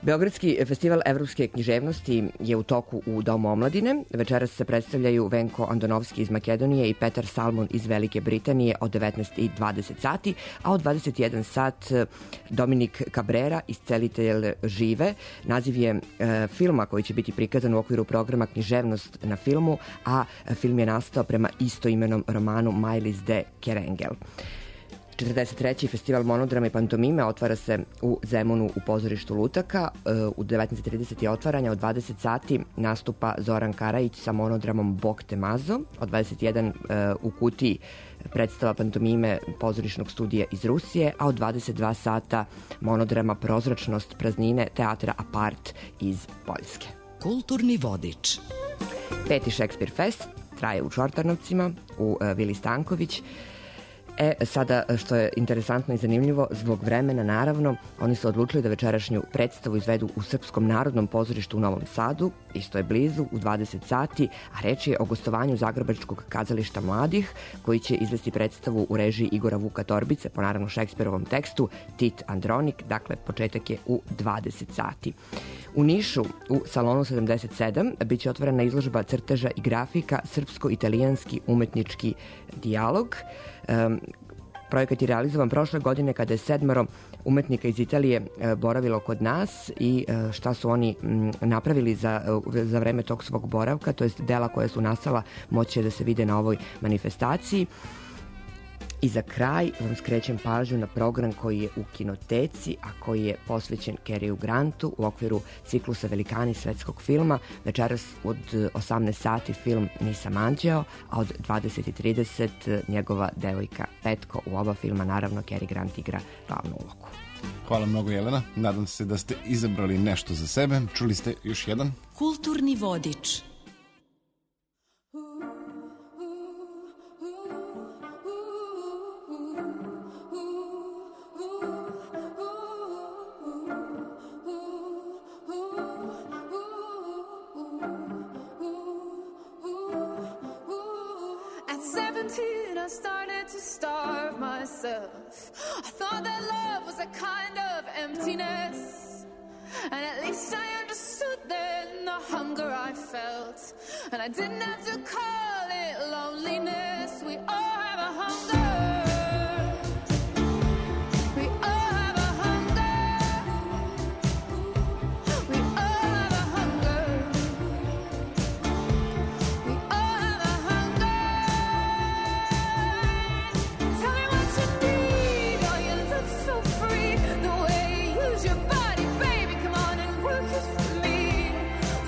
Beogradski festival evropske književnosti je u toku u Domu omladine. Večeras se predstavljaju Venko Andonovski iz Makedonije i Petar Salmon iz Velike Britanije od devetnaest i dvadeset sati, a od dvadeset jedan sat Dominik Cabrera, iscelitelj žive. Naziv je e, filma koji će biti prikazan u okviru programa Književnost na filmu, a film je nastao prema istoimenom romanu Majlis de Kerengel. četrdeset treći festival monodrama i pantomime otvara se u Zemunu u pozorištu Lutaka. U devetnaest i trideset je otvaranja, od dvadeset sati nastupa Zoran Karajić sa monodramom Bog te mazo, od dvadeset jedan u Kutiji predstava pantomime pozorišnog studija iz Rusije, a od dvadeset dva sata monodrama Prozračnost praznine teatra Apart iz Poljske. Kulturni vodič. Peti Šekspir Fest traje u Čortanovcima, u Vili Stanković. E, sada, što je interesantno i zanimljivo, zbog vremena, naravno, oni su odlučili da večerašnju predstavu izvedu u Srpskom narodnom pozorištu u Novom Sadu, isto je blizu, u dvadeset sati, a reč je o gostovanju Zagrebačkog kazališta mladih, koji će izvesti predstavu u režiji Igora Vuka Torbice, po naravno Šekspirovom tekstu, Tit Andronik, dakle, početak je u dvadeset sati. U Nišu, u salonu sedamdeset sedam, bit će otvorena izložba crteža i grafika Srpsko-italijanski umetnički dijalog. Um, projekat je realizovan prošle godine kada je sedmoro umetnika iz Italije e, boravilo kod nas i e, šta su oni m, napravili za, za vreme tog svog boravka, to jest dela koja su nastala moće da se vide na ovoj manifestaciji. I za kraj vam skrećem pažnju na program koji je u Kinoteci, a koji je posvećen Caryu Grantu u okviru ciklusa Velikani svetskog filma. Večeras od osamnaest sati film Nisam anđeo, a od dvadeset i trideset njegova devojka Petko. U oba filma naravno Cary Grant igra glavnu ulogu. Hvala mnogo, Jelena. Nadam se da ste izabrali nešto za sebe. Čuli ste još jedan? Kulturni vodič. I started to starve myself. I thought that love was a kind of emptiness, and at least I understood then the hunger I felt, and I didn't have to call it loneliness. We all have a hunger.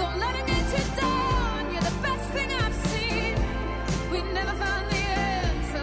Never found the answer.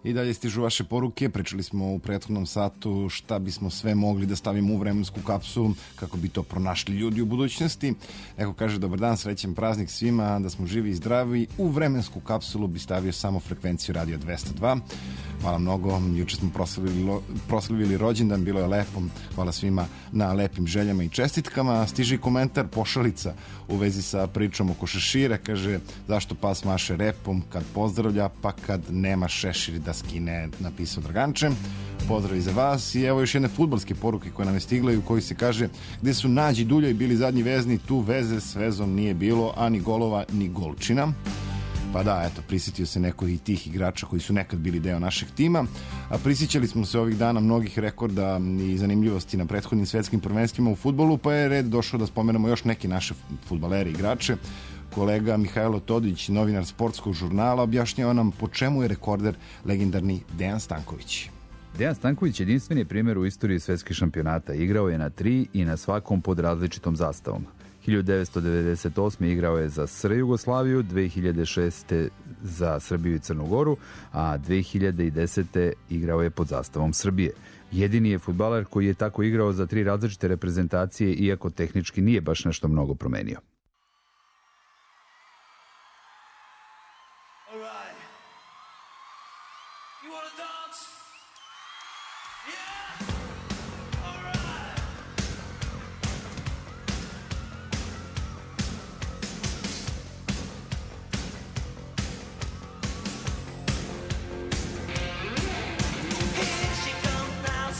I dalje stižu vaše poruke, pričali smo u prethodnom satu šta bismo sve mogli da stavimo u vremensku kapsulu kako bi to pronašli ljudi u budućnosti. Neko kaže dobar dan, srećan praznik svima, da smo živi i zdravi. U vremensku kapsulu bi stavio samo frekvenciju Radio dvesta dva. Hvala mnogo, juče smo proslavili, proslavili rođendan, bilo je lepo. Hvala svima na lepim željama i čestitkama. Stiže i komentar, pošalica u vezi sa pričom oko šešira. Kaže, zašto pas maše repom kad pozdravlja, pa kad nema šešir da skine, napisao Draganče. Pozdrav i za vas. I evo još jedne fudbalske poruke koje nam je stigla i u kojoj se kaže gde su Nađi Duljaj bili zadnji vezni, tu veze s vezom nije bilo, a ni golova, ni golčina. Pa da, eto, prisjetio se neko i tih igrača koji su nekad bili deo našeg tima, a prisjećali smo se ovih dana mnogih rekorda i zanimljivosti na prethodnim svetskim prvenstvima u fudbalu, pa je red došao da spomenemo još neke naše fudbalere i igrače. Kolega Mihajlo Todić, novinar sportskog žurnala, objašnjava nam po čemu je rekorder legendarni Dejan Stanković. Dejan Stanković jedinstven je primjer u istoriji svetskih šampionata. Igrao je na tri i na svakom pod različitom zastavom. hiljadu devetsto devedeset osme. igrao je za S R Jugoslaviju, dve hiljade šeste. za Srbiju i Crnu Goru, a dve hiljade desete. igrao je pod zastavom Srbije. Jedini je fudbaler koji je tako igrao za tri različite reprezentacije, iako tehnički nije baš nešto mnogo promenio.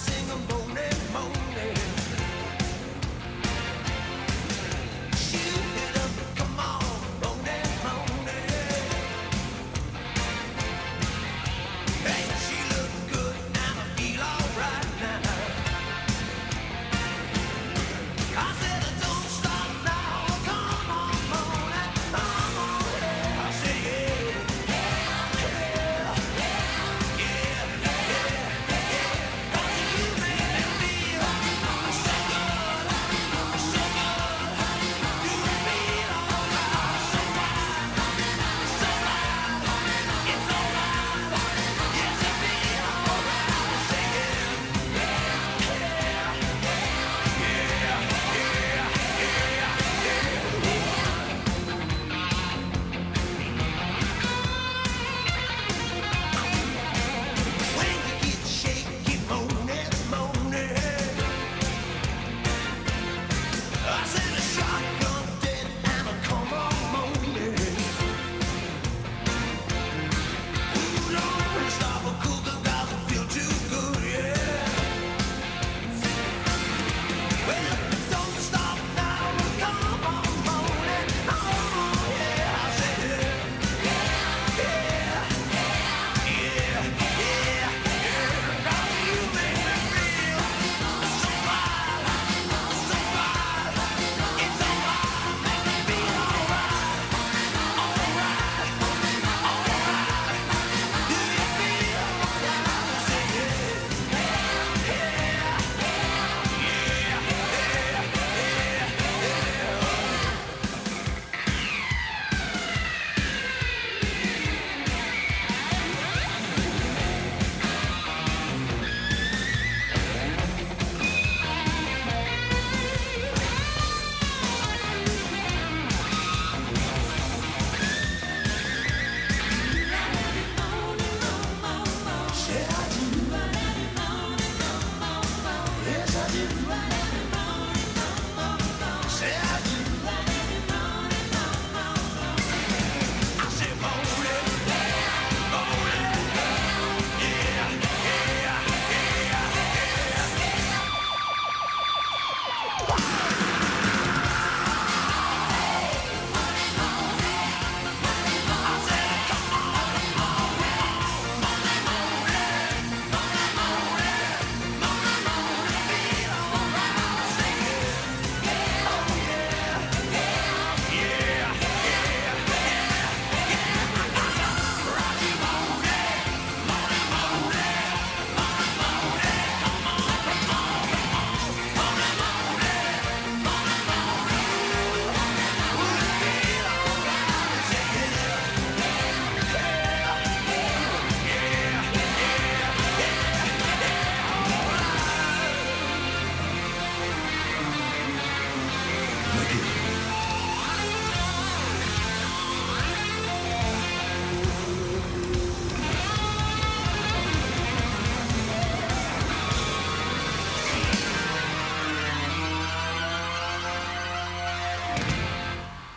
You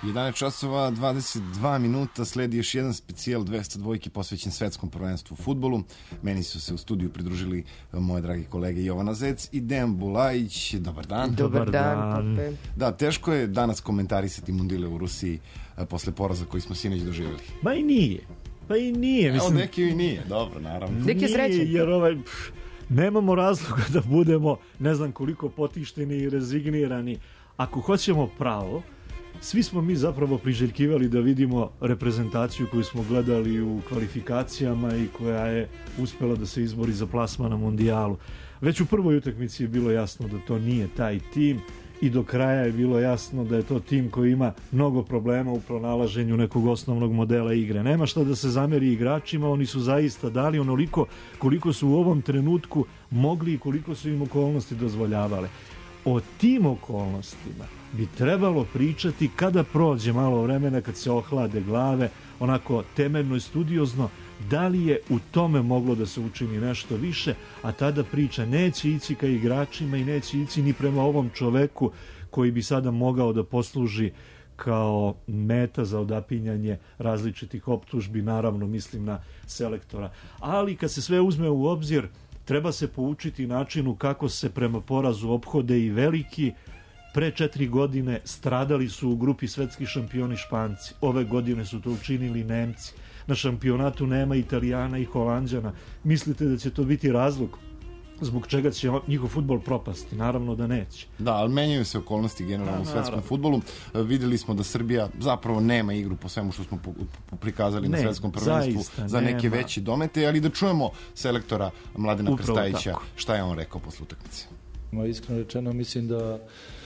jedanaest časova dvadeset dva minuta, sledi još jedan specijal dvesta dvojke posvećen svetskom prvenstvu u fudbalu. Meni su se u studiju pridružili moje dragi kolege Jovana Zec i Dejan Bulajić. Dobar dan. Dobar dan. Da, teško je danas komentarisati mundile u Rusiji posle poraza koji smo sinoć doživjeli. Ma i nije. Pa i nije. Mislim... Evo, neki i nije, dobro, naravno. Neki je srećen. Jer ovaj... Pff, nemamo razloga da budemo ne znam koliko potišteni i rezignirani. Ako hoćemo pravo, svi smo mi zapravo priželjkivali da vidimo reprezentaciju koju smo gledali u kvalifikacijama i koja je uspela da se izbori za plasman na mondijalu. Već u prvoj utakmici je bilo jasno da to nije taj tim i do kraja je bilo jasno da je to tim koji ima mnogo problema u pronalaženju nekog osnovnog modela igre. Nema šta da se zameri igračima, oni su zaista dali onoliko koliko su u ovom trenutku mogli i koliko su im okolnosti dozvoljavale. O tim okolnostima bi trebalo pričati kada prođe malo vremena, kad se ohlade glave, onako temeljno i studiozno, da li je u tome moglo da se učini nešto više, a tada priča neće ići ka igračima i neće ići ni prema ovom čoveku koji bi sada mogao da posluži kao meta za odapinjanje različitih optužbi, naravno mislim na selektora. Ali kad se sve uzme u obzir, treba se poučiti načinu kako se prema porazu ophode i veliki. Pre četiri godine stradali su u grupi svetski šampioni Španci. Ove godine su to učinili Nemci. Na šampionatu nema Italijana i Holanđana. Mislite da će to biti razlog zbog čega će njihov fudbal propasti? Naravno da neće. Da, ali menjaju se okolnosti generalno u svetskom fudbalu. Videli smo da Srbija zapravo nema igru po svemu što smo prikazali ne, na svetskom prvenstvu za neke nema. Veće domete, ali da čujemo selektora Mladena Upravo Krstajića tako. Šta je on rekao posle utakmice. Ma iskreno rečeno mislim da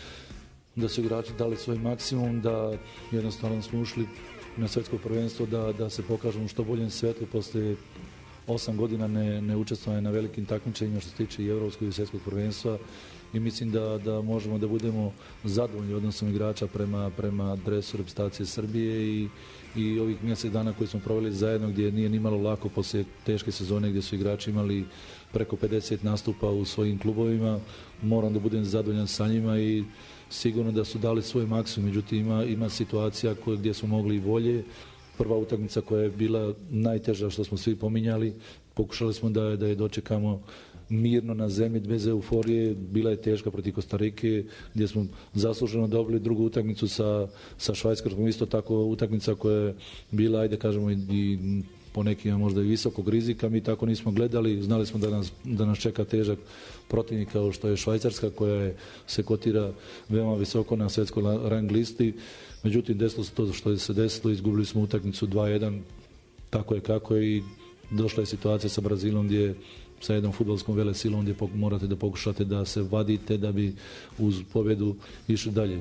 da su igrači dali svoj maksimum, da jednostavno smo ušli na svetsko prvenstvo da, da se pokažemo što boljem svetlu posle osam godina ne, ne učestvovanja na velikim takmičenjima što se tiče i evropskog i svetskog prvenstva i mislim da, da možemo da budemo zadovoljni odnosom igrača prema, prema dresu reprezentacije Srbije i, i ovih mjesec dana koji smo proveli zajedno gdje nije ni malo lako posle teške sezone gdje su igrači imali preko pedeset nastupa u svojim klubovima. Moram da budem zadovoljan sa njima i sigurno da su dali svoj maksimum, međutim ima, ima situacija koje, gdje smo mogli i bolje. Prva utakmica koja je bila najteža što smo svi pominjali, pokušali smo da, da je dočekamo mirno na zemlji bez euforije, bila je teška protiv Kostarike gdje smo zasluženo dobili drugu utakmicu sa, sa Švajcarskom, isto tako utakmica koja je bila, ajde kažemo i, i po nekima možda i visokog rizika, mi tako nismo gledali, znali smo da nas, da nas čeka težak protivnik kao što je Švajcarska koja je, se kotira veoma visoko na svetskoj rang listi, međutim desilo se to što je se desilo, izgubili smo utakmicu dva jedan, tako je kako je i došla je situacija sa Brazilom gdje sa jednom fudbalskom velesilom gdje morate da pokušate da se vadite da bi uz pobjedu išli dalje.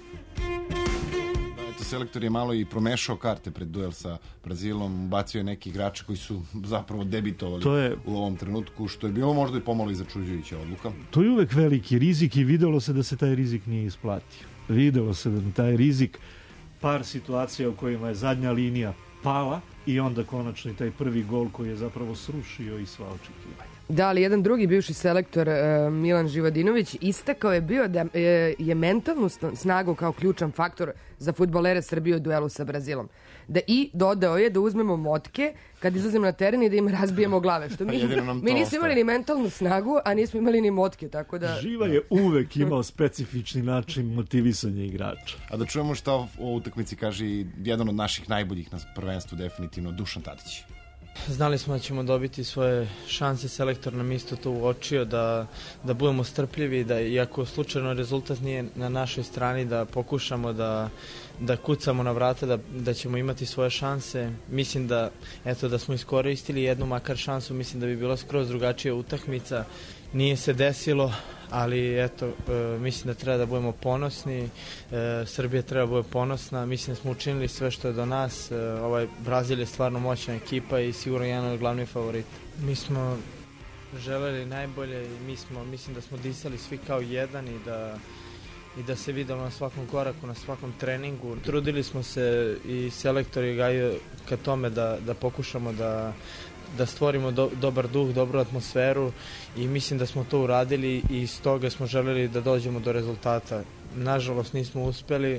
Selektor je malo i promešao karte pred duel sa Brazilom, bacio je neki igrače koji su zapravo debitovali je, u ovom trenutku, što je bilo možda i pomalo i začuđujuća odluka. To je uvek veliki rizik i videlo se da se taj rizik nije isplatio. Videlo se da taj rizik, par situacija u kojima je zadnja linija pala i onda konačno i taj prvi gol koji je zapravo srušio i sva očekivanja. Da, ali jedan drugi bivši selektor, uh, Milan Živadinović, istakao je bio da je, je mentalnu snagu kao ključan faktor za fudbalere Srbije u duelu sa Brazilom. Da i dodao je da uzmemo motke kad izlazimo na teren i da im razbijemo glave. Što mi, mi nismo imali ni mentalnu snagu, a nismo imali ni motke, tako da... Živa je uvek imao specifični način motivisanja igrača. A da čujemo šta o utakmici kaže jedan od naših najboljih na prvenstvu, definitivno, Dušan Tadić. Znali smo da ćemo dobiti svoje šanse, selektor nam isto to uočio, da, da budemo strpljivi, da iako slučajno rezultat nije na našoj strani, da pokušamo da, da kucamo na vrata, da, da ćemo imati svoje šanse. Mislim da, eto, da smo iskoristili jednu makar šansu, mislim da bi bila skroz drugačija utakmica. Nije se desilo, ali eto, e, mislim da treba da budemo ponosni, e, Srbija treba da bude ponosna, mislim da smo učinili sve što je do nas, e, ovaj Brazil je stvarno moćna ekipa i sigurno jedan od glavnih favorita. Mi smo želeli najbolje i mi smo, mislim da smo disali svi kao jedan i da i da se videlo na svakom koraku, na svakom treningu. Trudili smo se i selektor je gajio ka tome da, da pokušamo da da stvorimo do, dobar duh, dobru atmosferu i mislim da smo to uradili i stoga smo želeli da dođemo do rezultata. Nažalost nismo uspeli,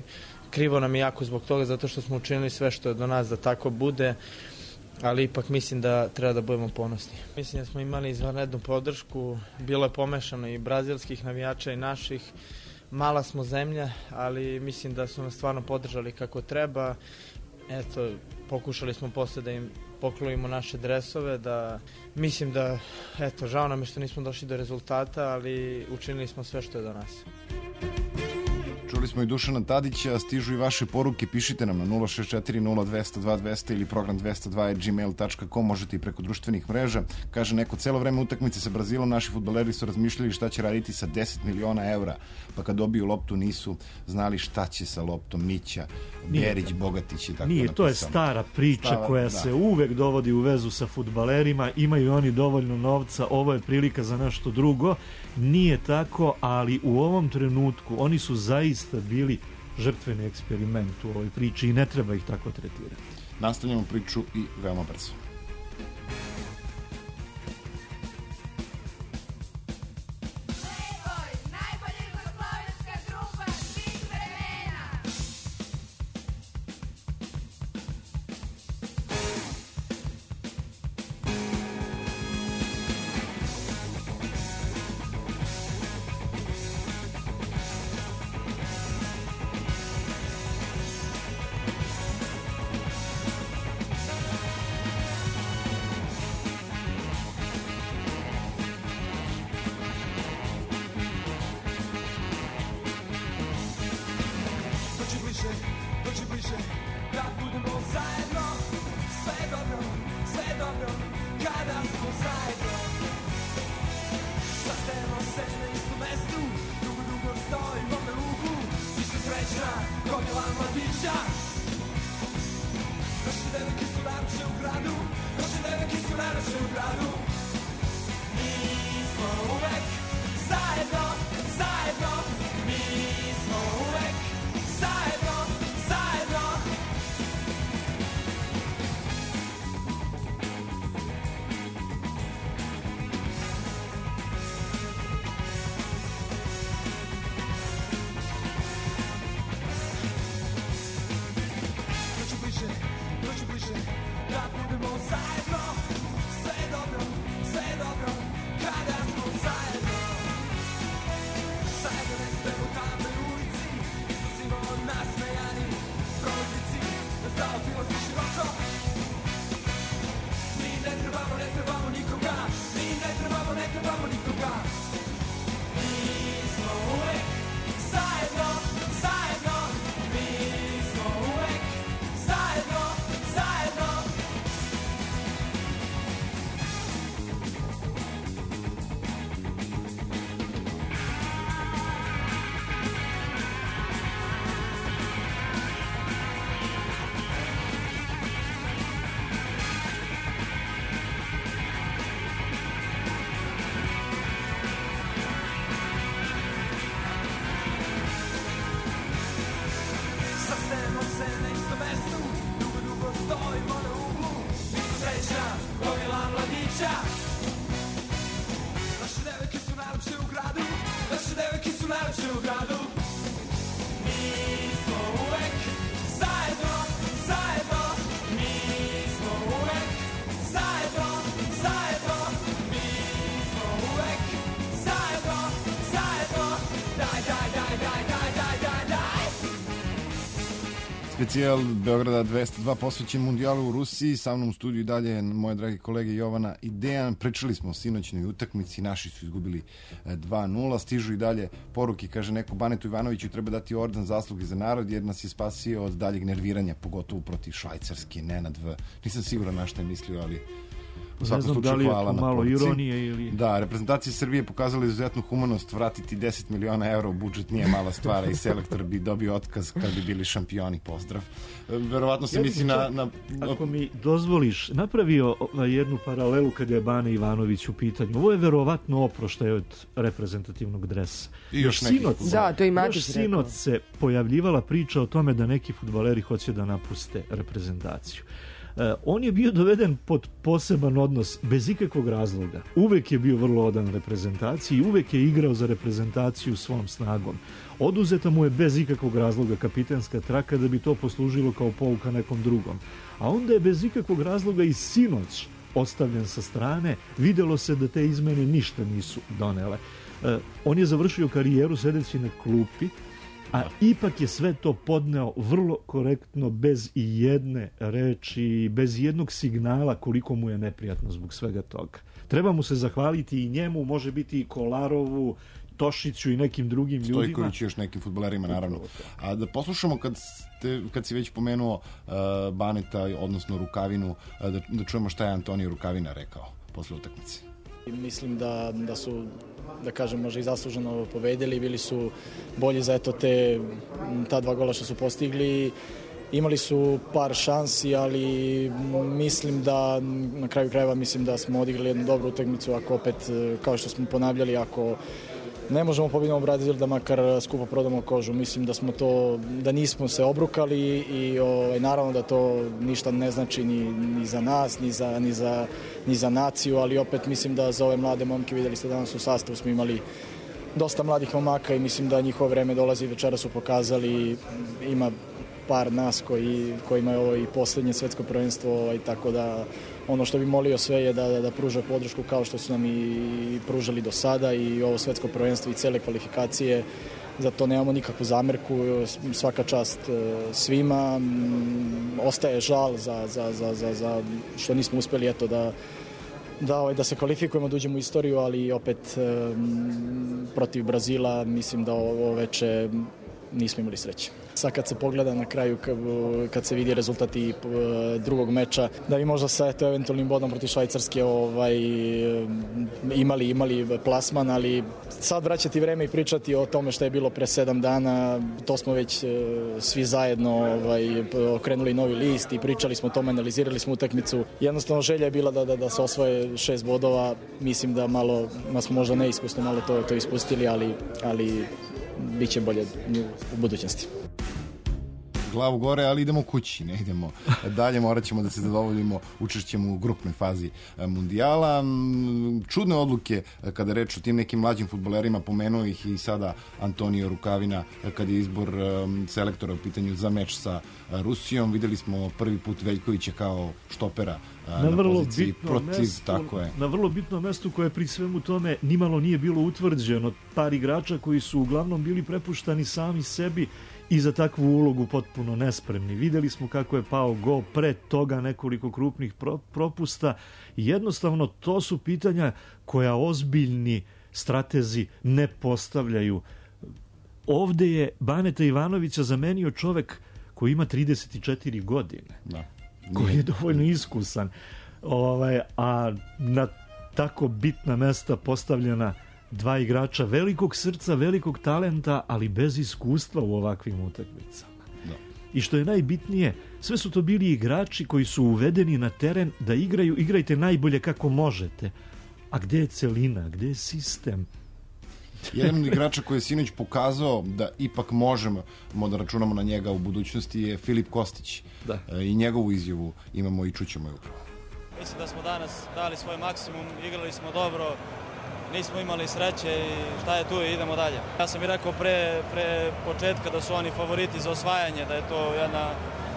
krivo nam je jako zbog toga, zato što smo učinili sve što je do nas da tako bude, ali ipak mislim da treba da budemo ponosni. Mislim da smo imali izvanrednu podršku, bilo je pomešano i brazilskih navijača i naših. Mala smo zemlja, ali mislim da su nas stvarno podržali kako treba. Eto, pokušali smo posle da im poklonimo naše dresove, da mislim da, eto, žao nam je što nismo došli do rezultata, ali učinili smo sve što je do nas. Čuli smo i Dušana Tadića, stižu i vaše poruke, pišite nam na nula šest četiri nula dva nula dva dva nula nula ili program dvesta dva at gmail tačka com, možete i preko društvenih mreža. Kaže neko, celo vreme utakmice sa Brazilom naši fudbaleri su razmišljali šta će raditi sa deset miliona eura, pa kad dobiju loptu nisu znali šta će sa loptom. Mića, Berić, Bogatić i tako. Nije, to je napisano. stara priča Stava, koja da. se uvek dovodi u vezu sa fudbalerima, imaju oni dovoljno novca, ovo je prilika za nešto drugo. Nije tako, ali u ovom trenutku oni su zaista bili žrtveni eksperiment u ovoj priči i ne treba ih tako tretirati. Nastavljamo priču i veoma brzo. Specijal Beograda dvesta dva posvećen mundijalu u Rusiji. Sa mnom u studiju dalje moje dragi kolege Jovana i Dejan. Pričali smo o sinoćnoj utakmici, naši su izgubili dva nula. Stižu i dalje poruke, kaže neko, Banetu Ivanoviću treba dati orden zasluge za narod jer nas je spasio od daljeg nerviranja, pogotovo protiv Švajcarske. Nenad V. Nisam siguran na šta je mislio, ali u svakom ne znam slučaju da li je hvala to na malo poruci. ironije ili... Da, reprezentacija Srbije pokazala izuzetnu humanost, vratiti deset miliona eura u budžet nije mala stvar i selektor bi dobio otkaz kad bi bili šampioni, pozdrav. Verovatno se Ja misli na, na... Ako mi dozvoliš, napravio jednu paralelu kad je Bane Ivanović u pitanju. Ovo je verovatno oproštaj od reprezentativnog dresa. I još nekih fudbalera. Da, to i Matić Još rekao. sinoć se pojavljivala priča o tome da neki fudbaleri hoće da napuste reprezentaciju. E, on je bio doveden pod poseban odnos bez ikakvog razloga. Uvek je bio vrlo odan reprezentaciji i uvek je igrao za reprezentaciju svom snagom. Oduzeta mu je bez ikakvog razloga kapitenska traka da bi to poslužilo kao pouka nekom drugom. A onda je bez ikakvog razloga i sinoć ostavljen sa strane. Videlo se da te izmene ništa nisu donele. E, on je završio karijeru sedeći na klupi, a ipak je sve to podneo vrlo korektno, bez i jedne reči, bez jednog signala koliko mu je neprijatno zbog svega toga. Treba mu se zahvaliti i njemu, može biti i Kolarovu, Tošiću i nekim drugim ljudima. Stojković i još nekim fudbalerima, naravno. A da poslušamo, kad, ste, kad si već pomenuo uh, Baneta, odnosno Rukavinu, uh, da, da čujemo šta je Antonio Rukavina rekao posle utakmice. Mislim da, da su, da kažem, možda i zasluženo pobedili, bili su bolji za eto te, ta dva gola što su postigli. Imali su par šansi, ali mislim da na kraju krajeva mislim da smo odigrali jednu dobru utakmicu, ako opet, kao što smo ponavljali, ako ne možemo pobediti Brazil, da makar skupo prodamo kožu. Mislim da smo to, da nismo se obrukali i ovaj, naravno da to ništa ne znači ni, ni za nas, ni za, ni, za, ni za naciju, ali opet mislim da za ove mlade momke, vidjeli ste danas u sastavu, smo imali dosta mladih momaka i mislim da njihovo vreme dolazi. Večera su pokazali, ima par nas koji, kojima je ovo i poslednje svetsko prvenstvo, i tako da ono što bi molio sve je da, da, da pruže podršku kao što su nam i pružali do sada, i ovo svetsko prvenstvo i cele kvalifikacije. Za to nemamo nikakvu zamerku, svaka čast svima. Ostaje žal za, za, za, za, za što nismo uspeli eto da Da, ovaj, da se kvalifikujemo, da uđemo u istoriju, ali opet um, protiv Brazila mislim da ovo veče nismo imali sreće. Sad kad se pogleda na kraju, kad se vidi rezultati drugog meča, da bi možda sa eto, eventualnim bodom protiv Švajcarske ovaj, imali, imali plasman, ali sad vraćati vreme i pričati o tome što je bilo pre sedam dana, to smo već svi zajedno ovaj, okrenuli novi list i pričali smo o tome, analizirali smo utakmicu. Jednostavno želja je bila da, da, da se osvoje šest bodova, mislim da malo, da smo možda neiskusno malo to, to ispustili, ali, ali bit će bolje u budućnosti. Glavu gore, ali idemo kući, ne idemo dalje, morat ćemo da se zadovoljimo učešćem u grupnoj fazi mundijala. Čudne odluke kada reč o tim nekim mlađim fudbalerima, pomenuo ih i sada Antonio Rukavina kad je izbor selektora u pitanju za meč sa Rusijom. Videli smo prvi put Veljkovića kao štopera na, na poziciji protiv, mestu, tako je. Na vrlo bitnom mestu koje pri svemu tome nimalo nije bilo utvrđeno. Par igrača koji su uglavnom bili prepuštani sami sebi i za takvu ulogu potpuno nespremni. Videli smo kako je pao gol, pre toga nekoliko krupnih propusta. Jednostavno, to su pitanja koja ozbiljni stratezi ne postavljaju. Ovde je Baneta Ivanovića zamenio čovek koji ima trideset četiri godine. Da. Koji je dovoljno iskusan. Ovaj, a na tako bitna mesta postavljena dva igrača velikog srca, velikog talenta, ali bez iskustva u ovakvim utakmicama. Da. I što je najbitnije, sve su to bili igrači koji su uvedeni na teren da igraju, igrajte najbolje kako možete. A gde je celina, gde je sistem? Jedan od igrača koji je sinoć pokazao da ipak možemo da računamo na njega u budućnosti je Filip Kostić. Da. I njegovu izjavu imamo i čućemo je upravo. Mislim da smo danas dali svoj maksimum, igrali smo dobro, nismo imali sreće i šta je tu i idemo dalje. Ja sam i rekao pre, pre početka da su oni favoriti za osvajanje, da je to jedna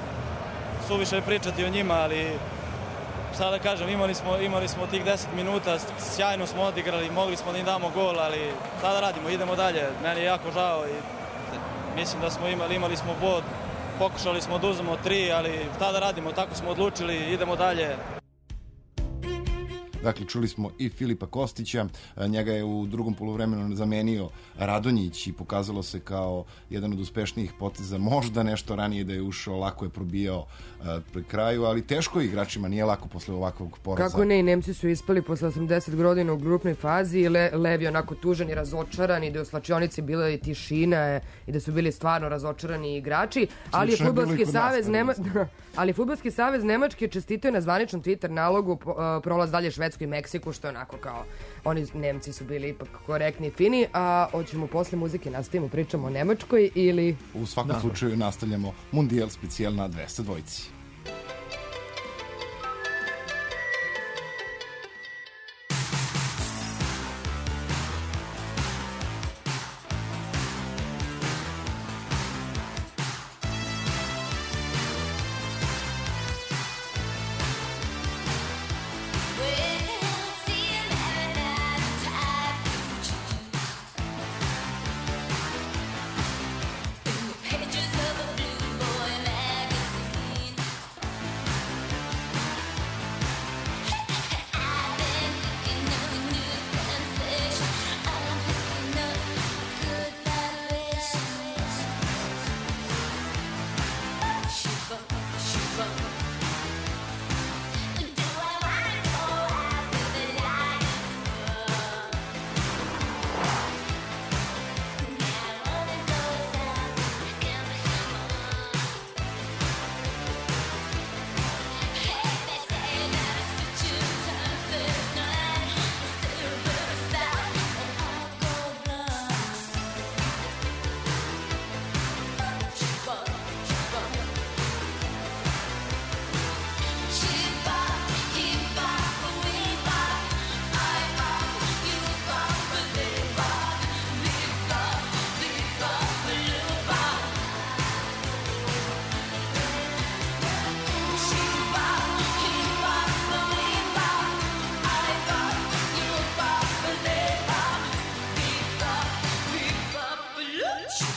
suviše pričati o njima, ali šta da kažem, imali smo, imali smo tih deset minuta, sjajno smo odigrali, mogli smo da im damo gol, ali šta da radimo, idemo dalje. Meni je jako žao i mislim da smo imali, imali smo bod, pokušali smo da uzmemo tri, ali šta da radimo, tako smo odlučili, idemo dalje. Dakle, čuli smo i Filipa Kostića, njega je u drugom poluvremenu zamenio Radonjić i pokazalo se kao jedan od uspešnijih poteza, možda nešto ranije da je ušao, lako je probijao uh, pre kraju, ali teško je igračima, nije lako posle ovakvog poraza. Kako ne, i Nemci su ispali posle osamdeset godina u grupnoj fazi i Le, Lev je onako tužan i razočaran i da je u slačionici bila i tišina i da su bili stvarno razočarani igrači, ali je Fudbalski savez Nema... ali Fudbalski savez Nemačke čestitao na zvaničnom Twitter nalogu uh, prolaz dalje Švedsku i Meksiku, što je onako kao oni Nemci su bili ipak korektni i fini, a hoćemo posle muzike nastavimo, pričamo o Nemačkoj ili... U svakom da. slučaju nastavljamo Mundijal specijal na dvesta dvojici.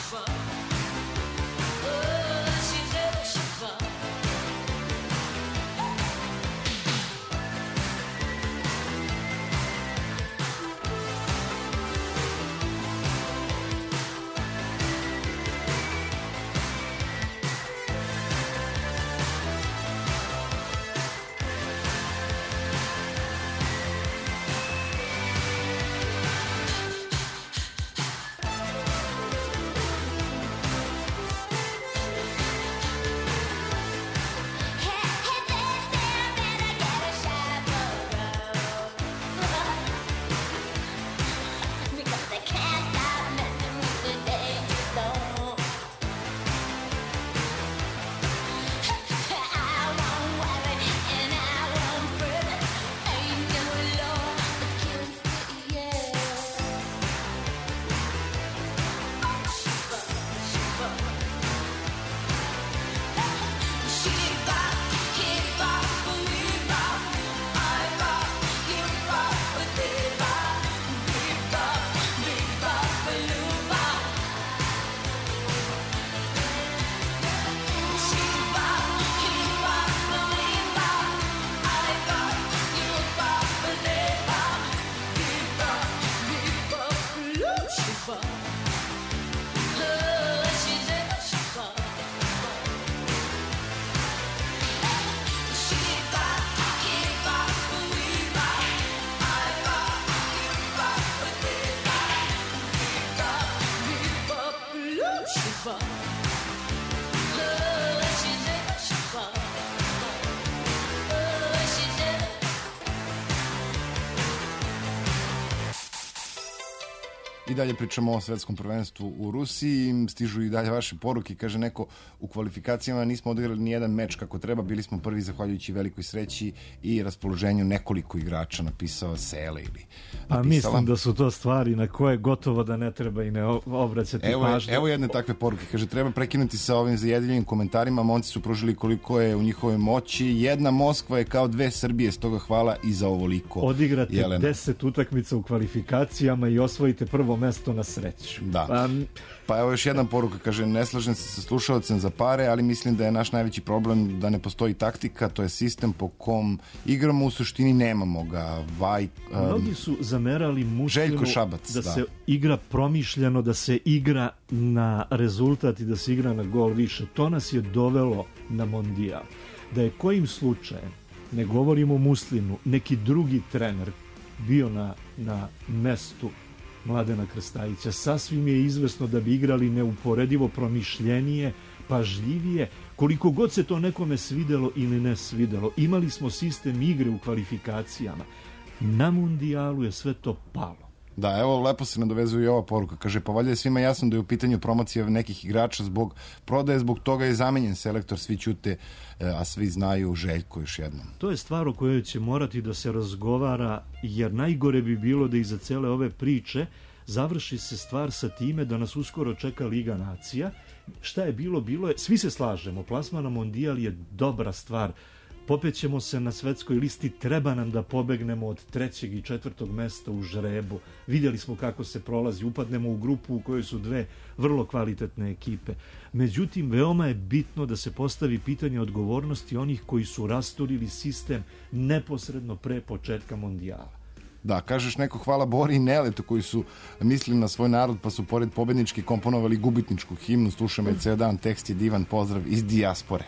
I dalje pričamo o svetskom prvenstvu u Rusiji, stižu i dalje vaše poruke, kaže neko, u kvalifikacijama nismo odigrali ni jedan meč kako treba, bili smo prvi zahvaljujući velikoj sreći i raspoloženju nekoliko igrača, napisao Sele ili napisala. A mislim da su to stvari na koje gotovo da ne treba i ne obraćati evo, pažnju. Evo jedne takve poruke, kaže, treba prekinuti sa ovim zajedljivim komentarima, momci su pružili koliko je u njihovoj moći, jedna Moskva je kao dve Srbije, stoga hvala i za ovoliko. Odigrate Jelena. deset utakmica u kvalifikacijama i osvojite prvo mesto na sreću. Da. Pa, pa evo još jedna poruka, kaže, ne slažem se sa slušalcem za pare, ali mislim da je naš najveći problem da ne postoji taktika, to je sistem po kom igramo, u suštini nemamo ga. Vaj, um, mnogi su zamerali Muslinu Šabac, da, da se igra promišljeno, da se igra na rezultat i da se igra na gol više. To nas je dovelo na mondijal. Da je kojim slučajem, ne govorimo o Muslinu, neki drugi trener bio na, na mestu Mladena Krstajića, sasvim je izvesno da bi igrali neuporedivo promišljenije, pažljivije, koliko god se to nekome svidelo ili ne svidelo. Imali smo sistem igre u kvalifikacijama. Na mundijalu je sve to palo. Da, evo, lepo se nadovezuje i ova poruka. Kaže, pa valjda je svima jasno da je u pitanju promocija nekih igrača zbog prodaje, zbog toga je zamenjen selektor, svi ćute, a svi znaju Željko još jednom. To je stvar o kojoj će morati da se razgovara, jer najgore bi bilo da iza cele ove priče završi se stvar sa time da nas uskoro čeka Liga nacija. Šta je bilo, bilo je, svi se slažemo, plasma na mondijal je dobra stvar. Popećemo se na svetskoj listi, treba nam da pobegnemo od trećeg i četvrtog mesta u žrebu. Vidjeli smo kako se prolazi, upadnemo u grupu u kojoj su dve vrlo kvalitetne ekipe. Međutim, veoma je bitno da se postavi pitanje odgovornosti onih koji su rasturili sistem neposredno pre početka mondijala. Da, kažeš neko hvala Bori i Neletu koji su mislili na svoj narod pa su pored pobednički komponovali gubitničku himnu, slušamo je ceo dan, tekst je divan, pozdrav iz dijaspore.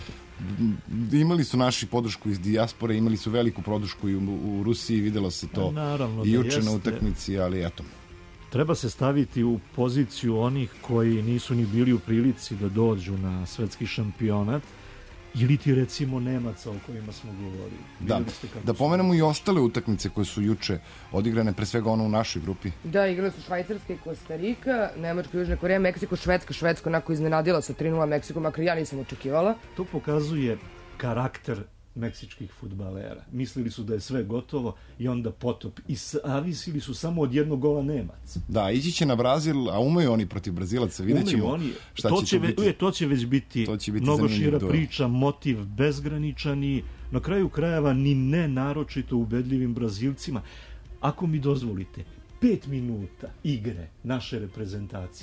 Imali su naši podršku iz dijaspore, imali su veliku podršku i u, u Rusiji, videlo se to naravno, i juče da na utakmici, ali eto. Treba se staviti u poziciju onih koji nisu ni bili u prilici da dođu na svetski šampionat, ili ti recimo Nemaca o kojima smo govorili. Da, da pomenemo i ostale utakmice koje su juče odigrane, pre svega ono u našoj grupi. Da, igrali su Švajcarska i Kostarika, Nemačka, Južna Koreja, Meksiko, Švedska. Švedska onako iznenadila sa tri nula Meksikom, makar ja nisam očekivala. To pokazuje karakter meksičkih fudbalera. Mislili su da je sve gotovo i onda potop. I zavisili su samo od jednog gola Nemaca. Da, ići će na Brazil, a umeju oni protiv Brazilaca. Vidjet ćemo oni. Šta to će, će, to biti. ve, to će već biti, će biti mnogo šira priča, motiv bezgraničan i na kraju krajeva ni ne naročito ubedljivim Brazilcima. Ako mi dozvolite, pet minuta igre naše reprezentacije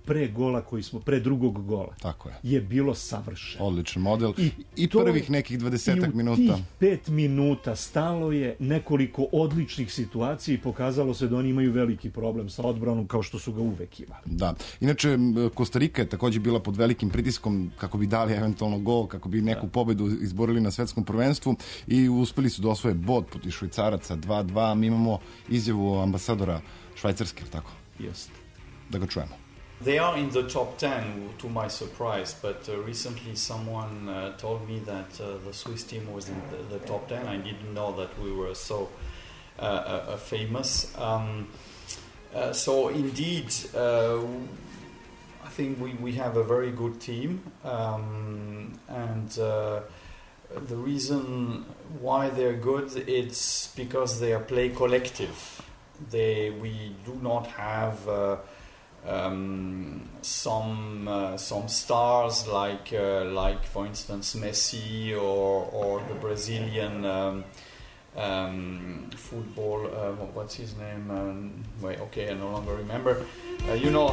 pre gola koji smo, pre drugog gola. Tako je. Je bilo savršeno. Odličan model. I, i to, prvih nekih dvadesetak minuta. I u tih pet minuta stalo je nekoliko odličnih situacija i pokazalo se da oni imaju veliki problem sa odbranom kao što su ga uvek imali. Da. Inače, Kostarika je također bila pod velikim pritiskom kako bi dali eventualno gol, kako bi neku pobedu izborili na svetskom prvenstvu i uspeli su da osvoje bod protiv Švajcaraca dva dva. Mi imamo izjavu ambasadora Švajcarske, tako? Jeste. Da ga čujemo. They are in the top ten, to my surprise, but uh, recently someone uh, told me that uh, the Swiss team was in the, the top ten. I didn't know that we were so uh, uh, famous. Um, uh, so indeed, uh, I think we, we have a very good team, um, and uh, the reason why they're good, it's because they are play collective. They, we do not have uh, um, some uh, some stars like uh, like for instance Messi or or the Brazilian um, um, football. Uh, what's his name? Um, wait, okay, I no longer remember. Uh, you know.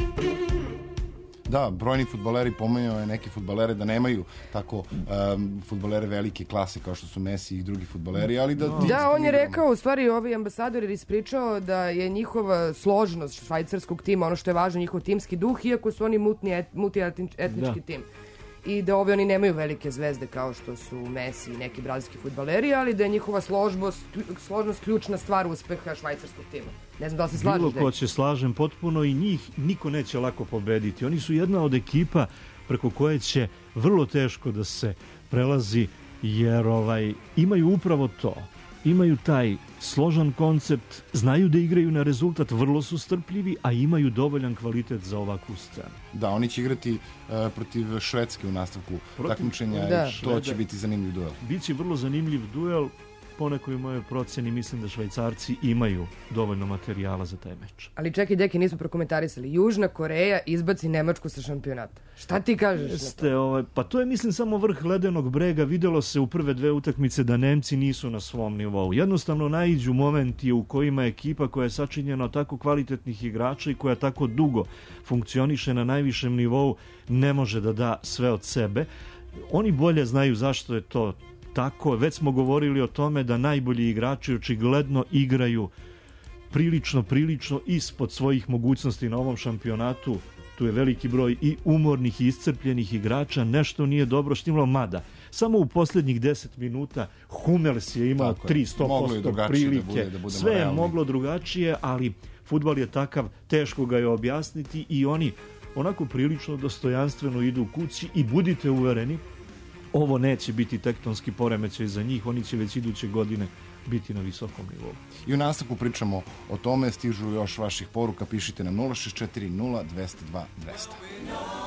Da, brojni fudbaleri, pomenuo je neke fudbalere da nemaju tako um, fudbalere velike klase kao što su Messi i drugi fudbaleri, ali da... No. Da, on je rekao, u stvari ovaj ambasador je ispričao da je njihova složnost švajcarskog tima, ono što je važno, njihov timski duh, iako su oni multietnički tim. I da ovi oni nemaju velike zvezde kao što su Messi i neki brazilski fudbaleri, ali da je njihova složnost, složnost ključna stvar uspeha švajcarskog tima. Ne znam da li se slažeš. Bilo ko se slažem potpuno i njih niko neće lako pobediti. Oni su jedna od ekipa preko koje će vrlo teško da se prelazi, jer ovaj, imaju upravo to. Imaju taj složan koncept, znaju da igraju na rezultat, vrlo su strpljivi, a imaju dovoljan kvalitet za ovakvu scenu. Da, oni će igrati uh, protiv Švedske u nastavku takmičenja i to će biti zanimljiv duel. Biće vrlo zanimljiv duel. Po nekoj mojoj proceni mislim da Švajcarci imaju dovoljno materijala za taj meč. Ali čekaj, deki, nismo prokomentarisali. Južna Koreja izbaci Nemačku sa šampionata. Šta ti kažeš Jeste, na to? Ovaj, pa to je, mislim, samo vrh ledenog brega. Videlo se u prve dve utakmice da Nemci nisu na svom nivou. Jednostavno naiđu momenti u kojima ekipa koja je sačinjena od tako kvalitetnih igrača i koja tako dugo funkcioniše na najvišem nivou ne može da da sve od sebe. Oni bolje znaju zašto je to tako. Već smo govorili o tome da najbolji igrači očigledno igraju prilično, prilično ispod svojih mogućnosti na ovom šampionatu. Tu je veliki broj i umornih i iscrpljenih igrača. Nešto nije dobro štimlo, mada samo u posljednjih deset minuta Hummels je imao tristo posto prilike. Da bude, da sve je realni. moglo drugačije, ali fudbal je takav, teško ga je objasniti i oni onako prilično dostojanstveno idu kući i budite uvereni, ovo neće biti tektonski poremećaj za njih, oni će već iduće godine biti na visokom nivou. I u nastavku pričamo o tome, stižu još vaših poruka, pišite nam nula šest četiri nula dva nula dva dva nula.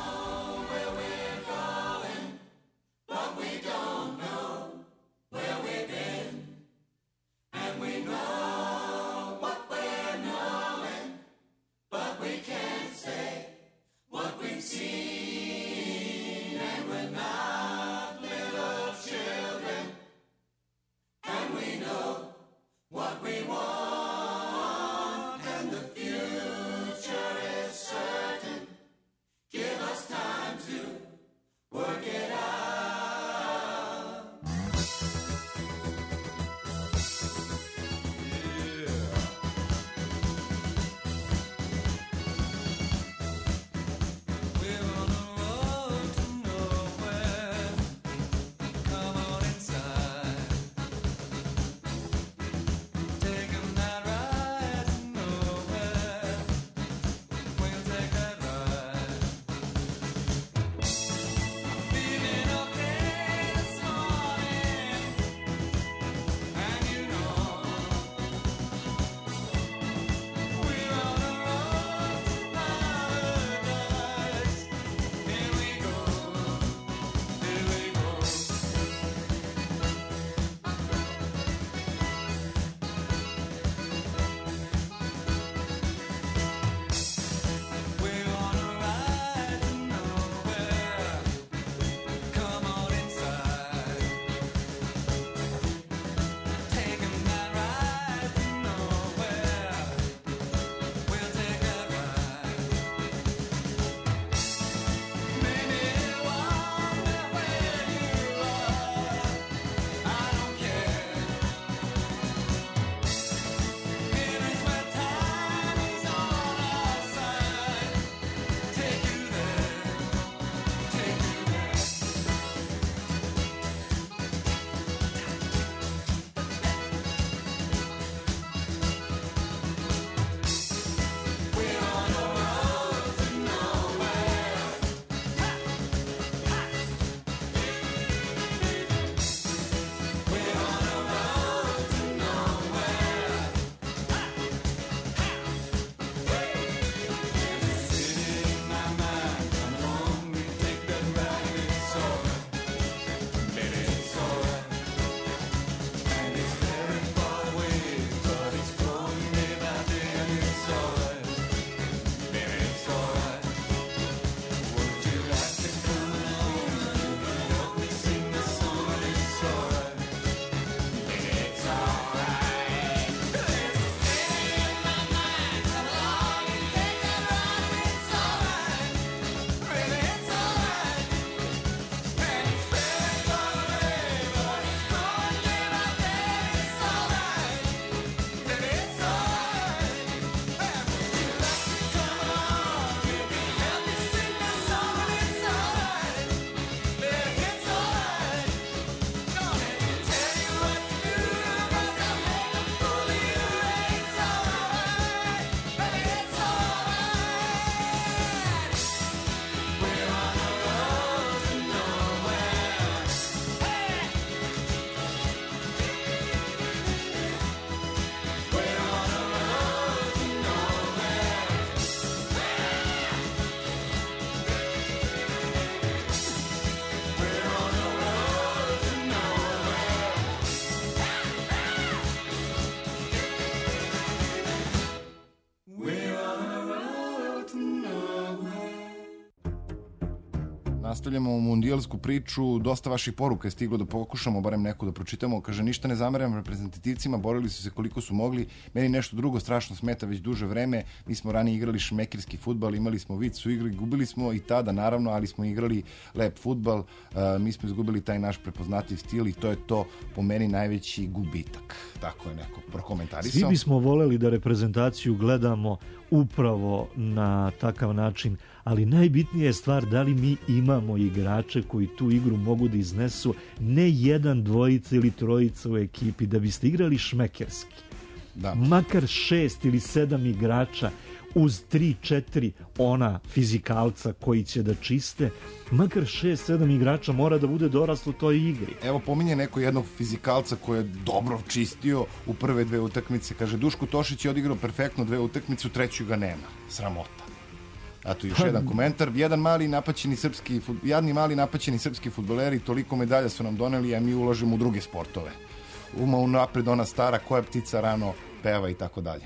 Nastavljamo mundijalsku priču, dosta vaših poruka je stiglo da pokušamo, barem neku da pročitamo. Kaže, ništa ne zameram reprezentativcima, borili su se koliko su mogli. Meni nešto drugo strašno smeta već duže vreme. Mi smo ranije igrali šmekerski fudbal, imali smo vid su igri, gubili smo i tada naravno, ali smo igrali lep fudbal. Uh, mi smo izgubili taj naš prepoznatljiv stil i to je to po meni najveći gubitak. Tako je neko prokomentarisao. Svi bismo voleli da reprezentaciju gledamo upravo na takav način, ali najbitnija je stvar da li mi imamo igrače koji tu igru mogu da iznesu, ne jedan, dvojica ili trojica u ekipi, da biste igrali šmekerski. Da. Makar šest ili sedam igrača uz tri, četiri ona fizikalca koji će da čiste, makar šest, sedam igrača mora da bude doraslo toj igri. Evo pominje neko jednog fizikalca koji je dobro čistio u prve dve utakmice. Kaže, Duško Tošić je odigrao perfektno dve utakmice, u treću ga nema. Sramota. A tu još pa, jedan komentar. Jedan mali napaćeni srpski, jadni mali napaćeni srpski fudbaleri, toliko medalja su nam doneli, a mi ulažemo u druge sportove. Uma unapred ona stara, koja ptica rano peva i tako dalje.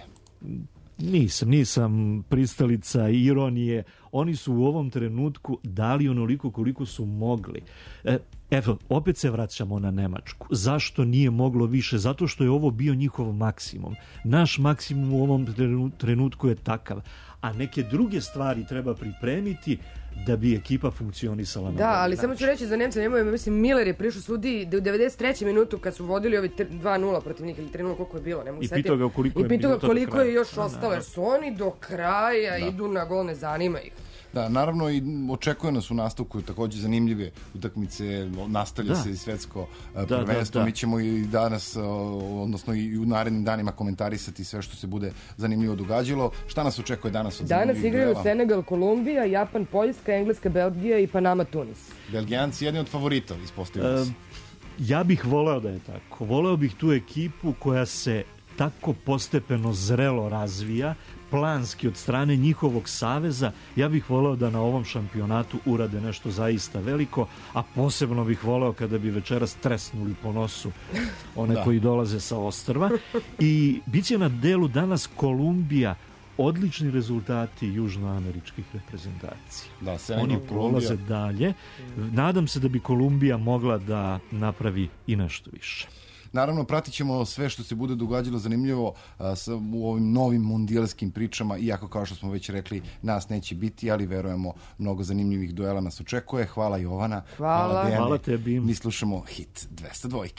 Nisam, nisam pristalica ironije. Oni su u ovom trenutku dali onoliko koliko su mogli. E, evo, opet se vraćamo na Nemačku. Zašto nije moglo više? Zato što je ovo bio njihov maksimum. Naš maksimum u ovom trenutku je takav. A neke druge stvari treba pripremiti da bi ekipa funkcionisala. Da, ali način. Samo ću reći za Nemce, nemoj, mislim, Miller je prišao sudi u devedeset trećoj minutu kad su vodili ovi dva nula protiv njih ili tri nula, koliko je bilo, ne mogu I pitao ga koliko, I pitao ga koliko je još a, ostalo, jer su oni do kraja, da. Idu na gol, ne zanima ih. Da, naravno i očekuje nas u nastavku takođe zanimljive utakmice, nastavlja da. se i svetsko da, prvenstvo. Da, da. Mi ćemo i danas, odnosno i u narednim danima komentarisati sve što se bude zanimljivo događalo. Šta nas očekuje danas od Danas igraju Senegal, Kolumbija, Japan, Poljska, Engleska, Belgija i Panama, Tunis. Belgijanci jedni od favorita, ispostavljaju se. Ja bih voleo da je tako. Voleo bih tu ekipu koja se tako postepeno zrelo razvija, planski od strane njihovog saveza. Ja bih voleo da na ovom šampionatu urade nešto zaista veliko, a posebno bih voleo kada bi večeras tresnuli po nosu one da. koji dolaze sa ostrva. I bit će na delu danas Kolumbija, odlični rezultati južnoameričkih reprezentacija. Da, Senegal, oni prolaze dalje. Nadam se da bi Kolumbija mogla da napravi i nešto više. Naravno, pratit ćemo sve što se bude događalo zanimljivo a, sa, u ovim novim mundijalskim pričama, iako kao što smo već rekli, nas neće biti, ali verujemo mnogo zanimljivih duela nas očekuje. Hvala Jovana. Hvala. Hvala Dejane. Hvala tebi. Mi slušamo hit dvesta dva.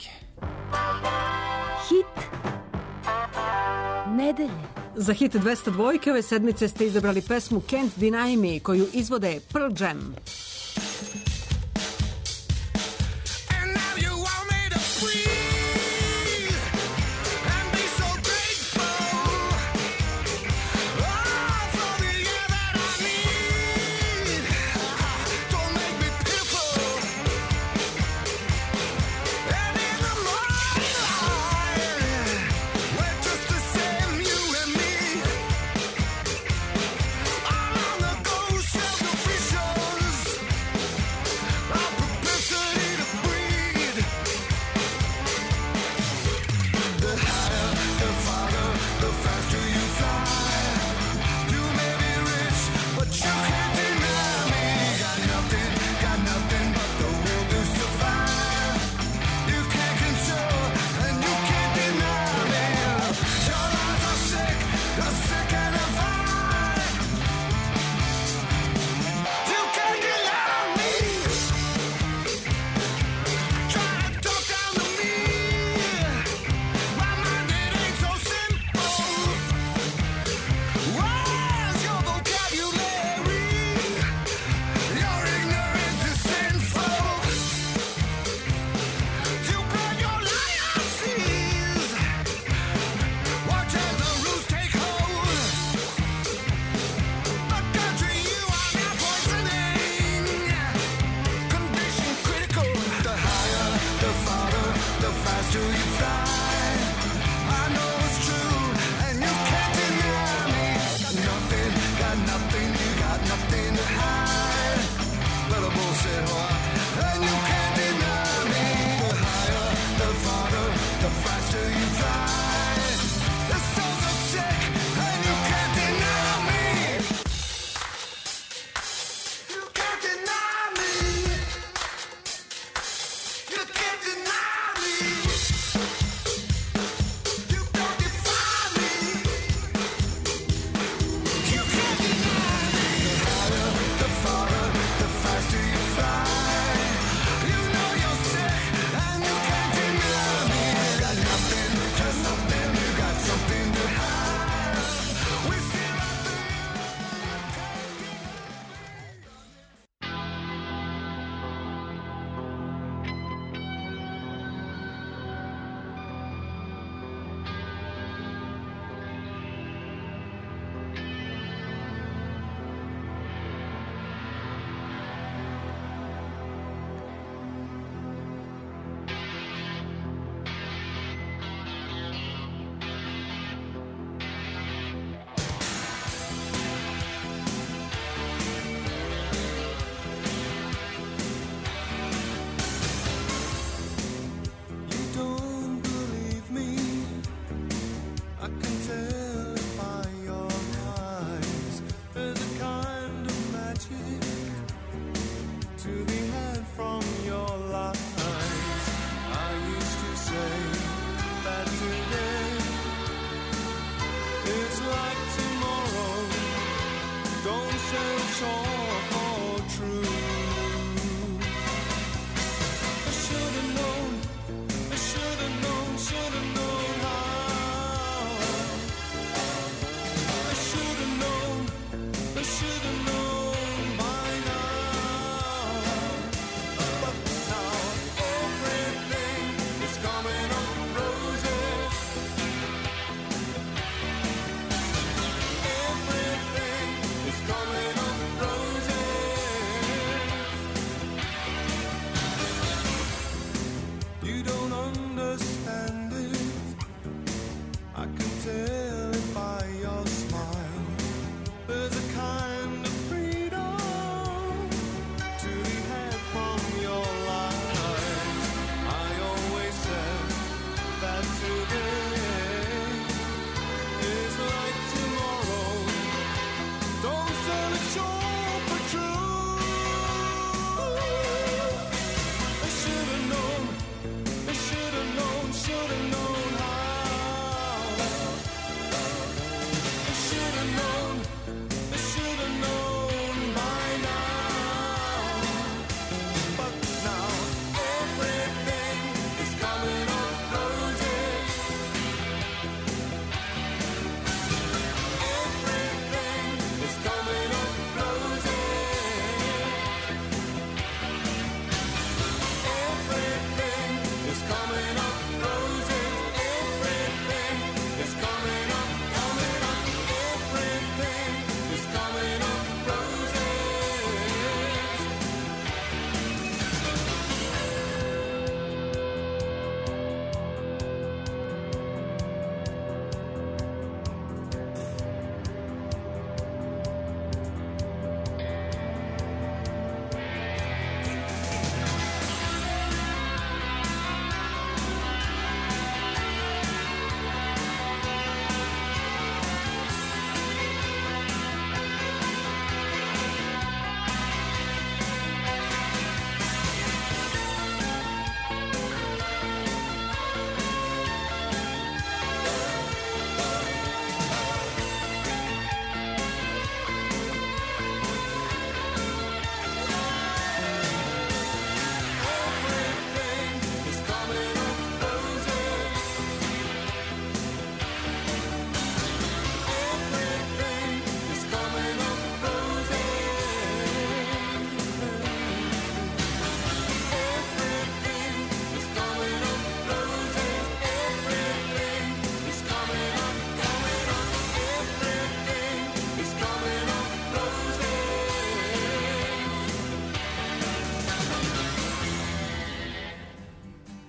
Hit nedelje. Za hit dvesta dva ove sedmice ste izabrali pesmu Can't Deny Me koju izvode Pearl Jam. All on the ghost of the visions.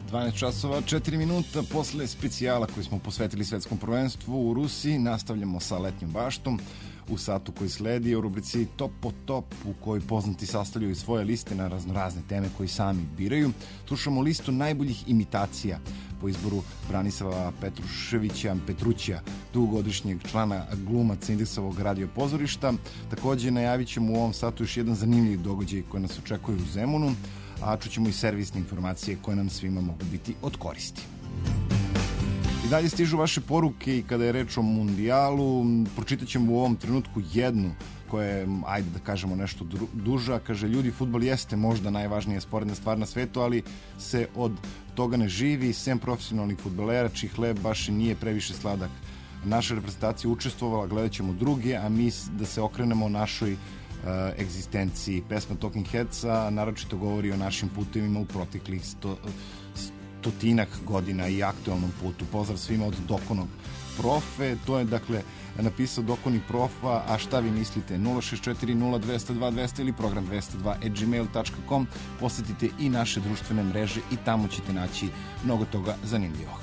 dvanaest časova, četiri minuta posle specijala koji smo posvetili svetskom prvenstvu u Rusiji. Nastavljamo sa letnjom baštom u satu koji sledi u rubrici Top po Top, u kojoj poznati sastavljaju svoje liste na raznorazne teme koji sami biraju. Slušamo listu najboljih imitacija po izboru Branislava Petruševića Petruća, dugogodišnjeg člana glumaca Indeksovog radio pozorišta. Takođe najavit ćemo u ovom satu još jedan zanimljiv događaj koji nas očekuje u Zemunu, a čućemo i servisne informacije koje nam svima mogu biti od koristi. I dalje stižu vaše poruke i kada je reč o mundijalu, pročitat ćemo u ovom trenutku jednu koja je, ajde da kažemo nešto duža. Kaže, ljudi, fudbal jeste možda najvažnija sporedna stvar na svetu, ali se od toga ne živi, sem profesionalnih fudbalera, čiji hleb baš i nije previše sladak. Naša reprezentacija učestvovala, gledat ćemo druge, a mi da se okrenemo našoj Uh, egzistenciji. Pesma Talking Headsa naročito govori o našim putevima u proteklih sto, stotinak godina i aktualnom putu. Pozdrav svima od Dokonog profe. To je dakle napisao Dokoni profa, a šta vi mislite? nula šest četiri nula dva zero dva dva zero ili program dvesta dva at gmail dot com. Posetite i naše društvene mreže i tamo ćete naći mnogo toga zanimljivog.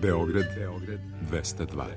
Beograd dvesta dva.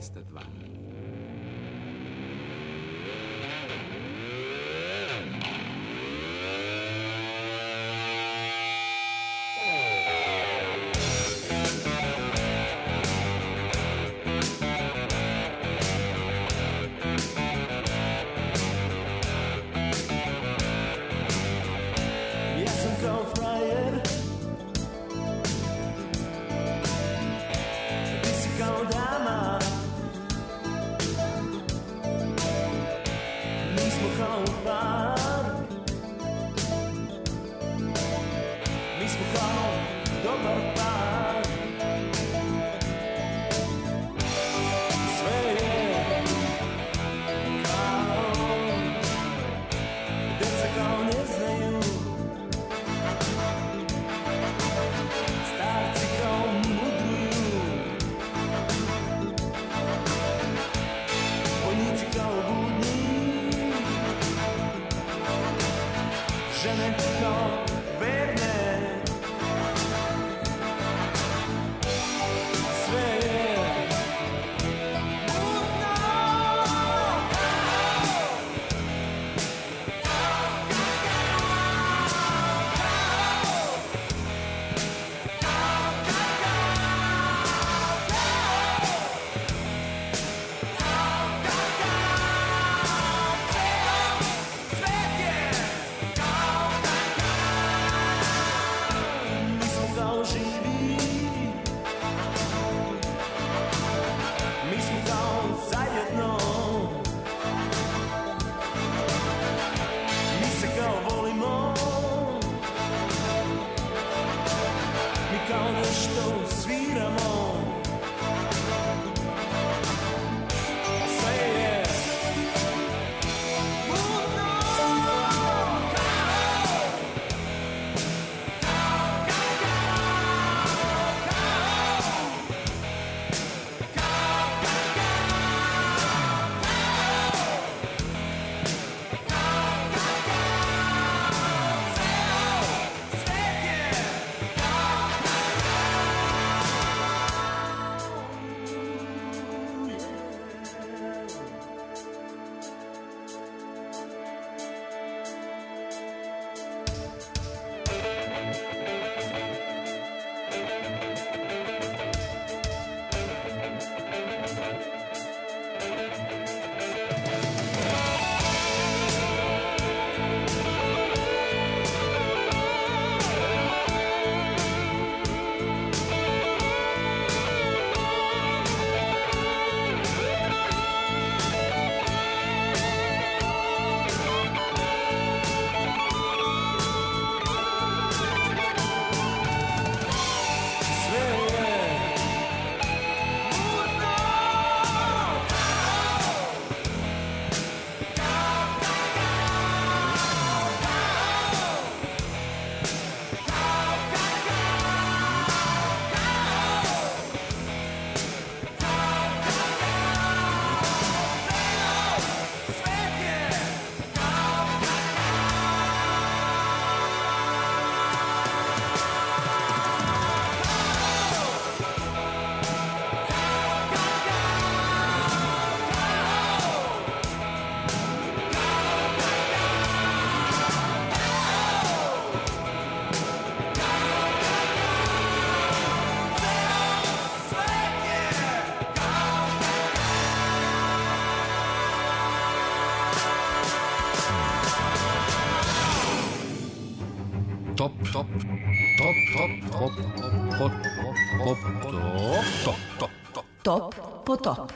Top, top, top, top, top, top, top, top, top, top, top po top.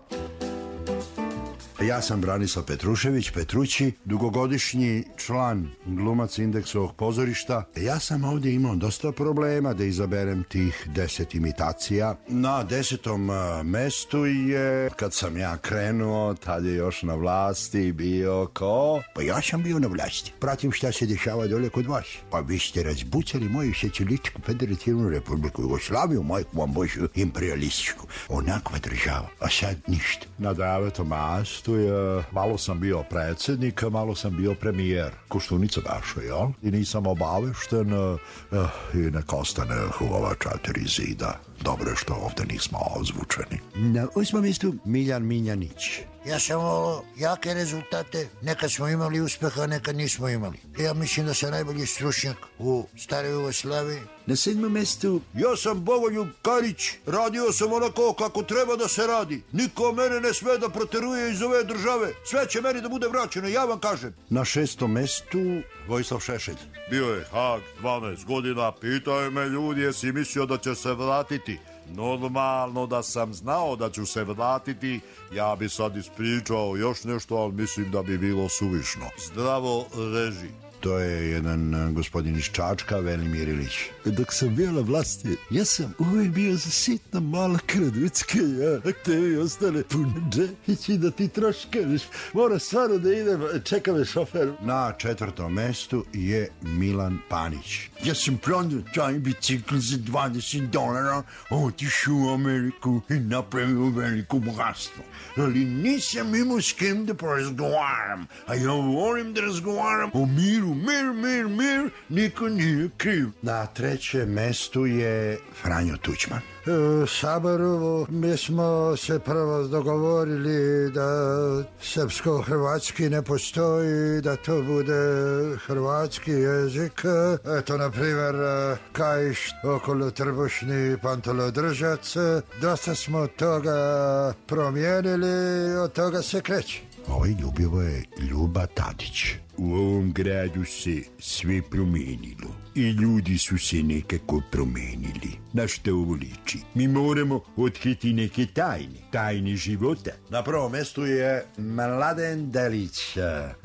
Ja sam Branislav Petrušević, Petrući, dugogodišnji član glumac Indeksovog pozorišta. Ja sam ovdje imao dosta problema da izaberem tih deset imitacija. Na desetom mestu je, kad sam ja krenuo, tad je još na vlasti bio ko? Pa ja sam bio na vlasti. Pratim šta se dešava dole kod vas. Pa vi ste razbucali moju Socijalističku federativnu republiku Jugoslaviju, majku vam božju imperialističku. Onakva država, a sad ništa. Na devetom mestu je, malo sam bio predsjednik, malo sam bio premijer. Koštunica dašo, jel? I nisam obavešten uh, i neka ostane u ova četiri zida. Dobro je što ovde nismo ozvučeni. Na osmom mjestu Miljan Miljanić. Ja sam volio jake rezultate, nekad smo imali uspeha, nekad nismo imali. Ja mislim da sam najbolji stručnjak u staroj Jugoslaviji. Na sedmom mjestu Ja sam Bogoljub Karić, radio sam onako kako treba da se radi. Niko mene ne sme da proteruje iz ove države. Sve će meni da bude vraćeno, ja vam kažem. Na šestom mjestu Vojislav Šešelj. Bio je Hag dvanaest godina, pitao je me ljudi jesi mislio da će se vratiti. Normalno da sam znao da ću se vratiti, ja bi sad ispričao još nešto, ali mislim da bi bilo suvišno. Zdravo reži. To je jedan gospodin iz Čačka, Velimir Ilić. Dok sam bio na vlasti, ja sam uvijek bio za sitna mala kraducka, ja. Ak tebi ostane puno džepići da ti troškaviš. Mora stvarno da idem, čeka me šofer. Na četvrtom mestu je Milan Panić. Ja sam prodao taj bicikl za dvadeset dolara, otišao u Ameriku i napravio veliko bogatstvo. Ali nisam imao s kim da porazgovaram, a ja volim da razgovaram o miru. Mir, mir, mir, niko nije kriv. Na trećem mestu je Franjo Tuđman. U Saboru mi smo se prvo dogovorili da srpsko-hrvatski ne postoji, da to bude hrvatski jezik. Eto, na primjer, kajšt, okolo trbušni, pantolodržac. Dosta smo toga promijenili, od toga se kreće. Ovaj Ljubivo je Ljuba Tadić. U ovom gradu se sve promenilo i ljudi su se nekako promenili. Na što ovo liči? Mi moramo otkriti neke tajne, tajne života. Na prvom mjestu je Mladen Delić.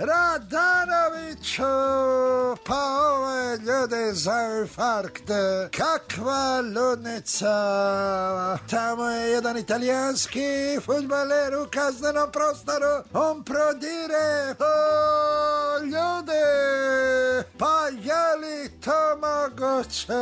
Radanoviću, pa ove ljude za infarkt, kakva ludnica. Tamo je jedan italijanski fudbaler u kaznenom prostoru, on prodire o, ljude, pa je li to moguće?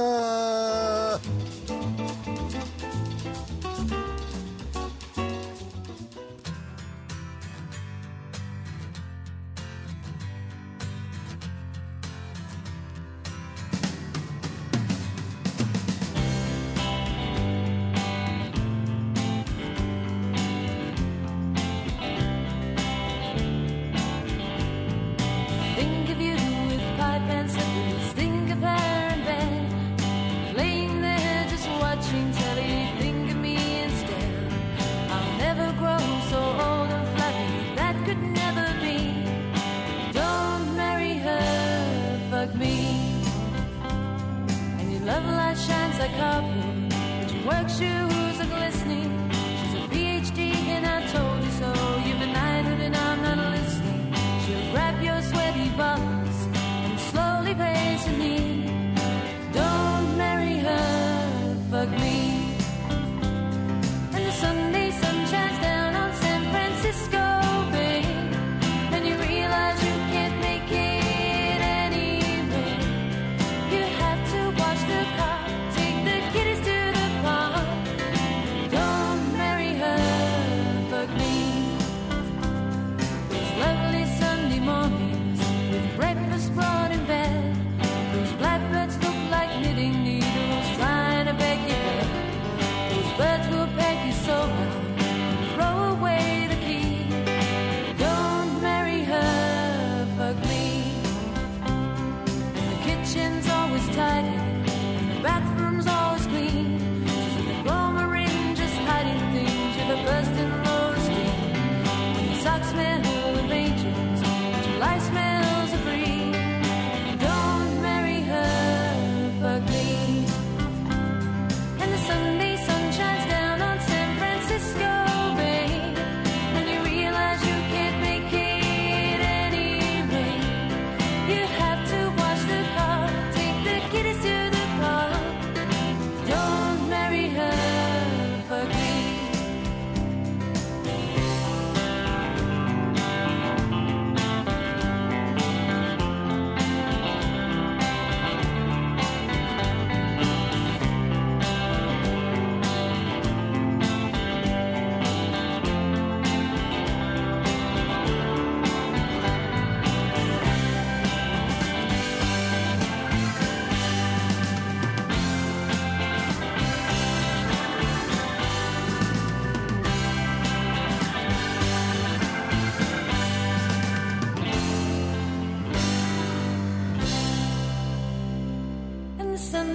Think of you with pipe and slippers. Think of her in bed, laying there just watching telly. Think of me instead. I'll never grow so old and flabby. That could never be. Don't marry her, fuck me. And your love light shines like copper, but your work shoes are glistening. She's a P H D and I told you so. You've a knighthood and I'm not listening. She'll grab your sweaty bottoms and slowly pace your knee. Don't marry her, fuck me. And the Sunday sun shines down on San Francisco Bay, and you realize you can't make it anyway. You have to wash the car, take the kiddies to the park. Don't marry her, fuck me.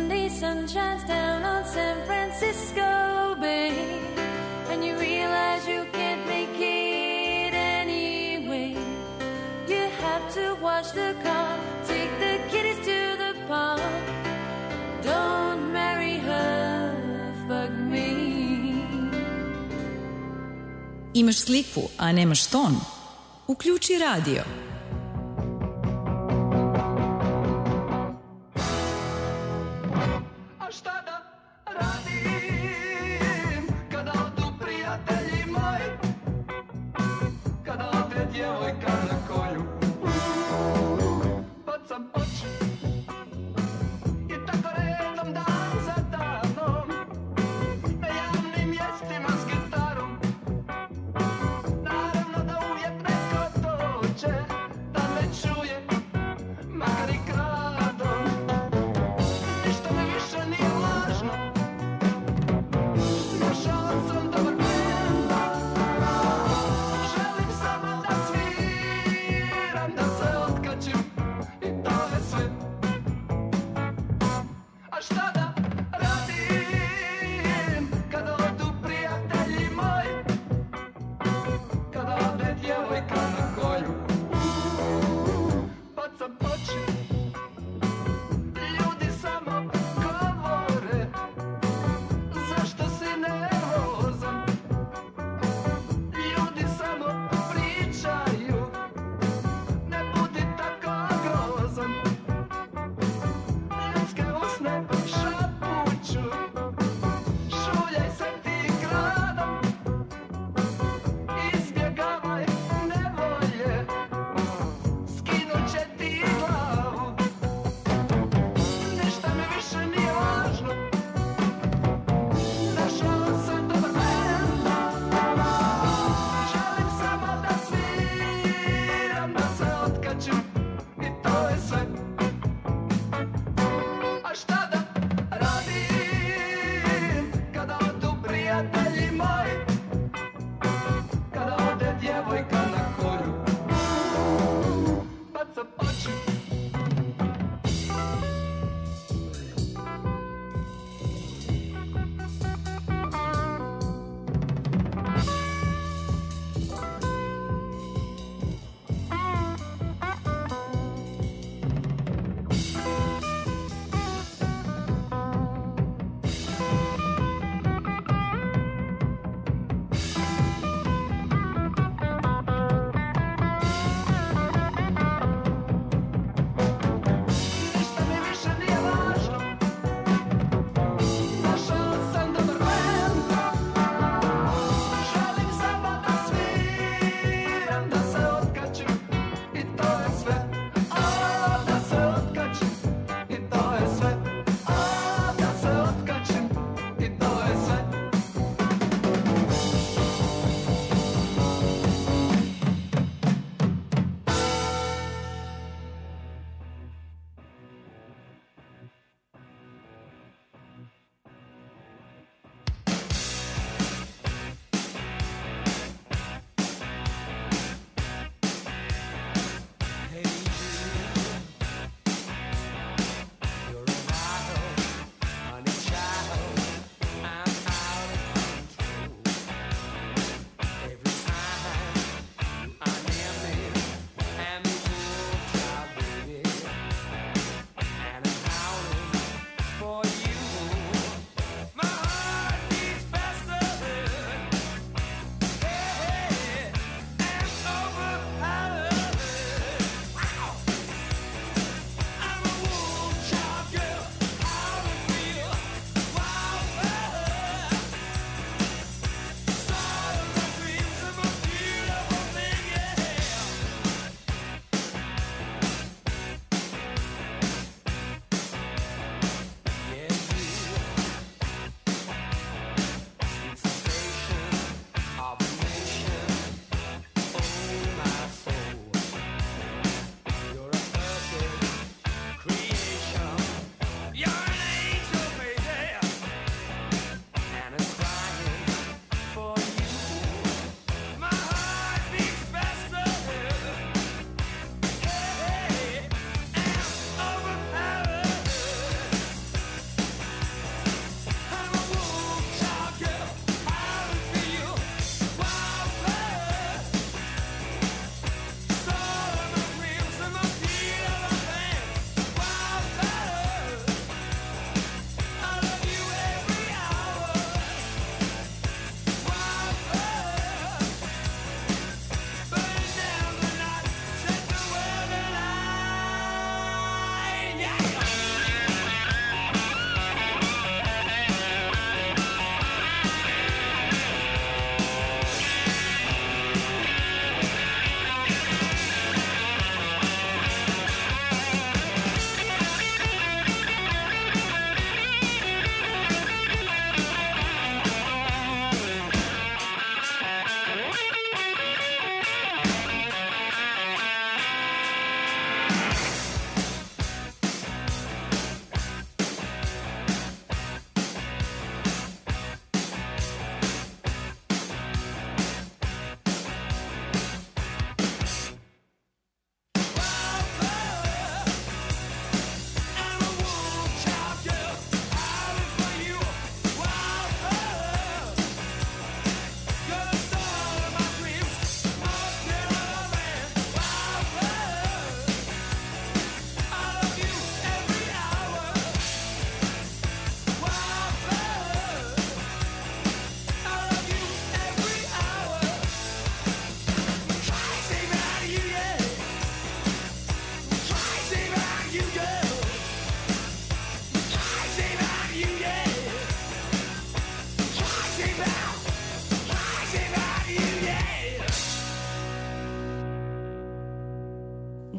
Someday sun shines down on San Francisco Bay, and you realize you can't make it anyway. You have to wash the car, take the kiddies to the park. Don't marry her, fuck me. Imaš sliku, a nemaš ton? Uključi radio.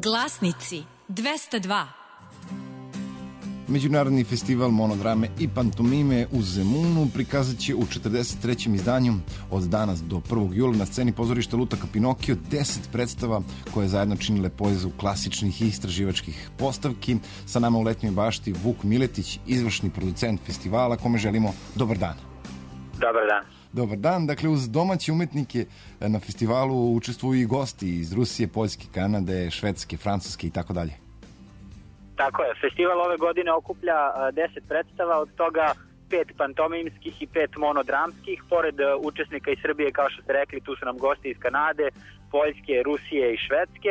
Glasnici dvesta dva. Međunarodni festival monodrame i pantomime u Zemunu prikazat će u četrdeset trećem izdanju od danas do prvog jula na sceni pozorišta Lutaka Pinokio deset predstava koje zajedno činile poezu klasičnih i istraživačkih postavki. Sa nama u letnjoj bašti Vuk Miletić, izvršni producent festivala, kome želimo dobar dan. Dobar dan. Dobar dan. Dakle, uz domaće umetnike na festivalu učestvuju i gosti iz Rusije, Poljske, Kanade, Švedske, Francuske i tako dalje. Tako je. Festival ove godine okuplja deset predstava, od toga pet pantomimskih i pet monodramskih. Pored učesnika iz Srbije, kao što ste rekli, tu su nam gosti iz Kanade, Poljske, Rusije i Švedske.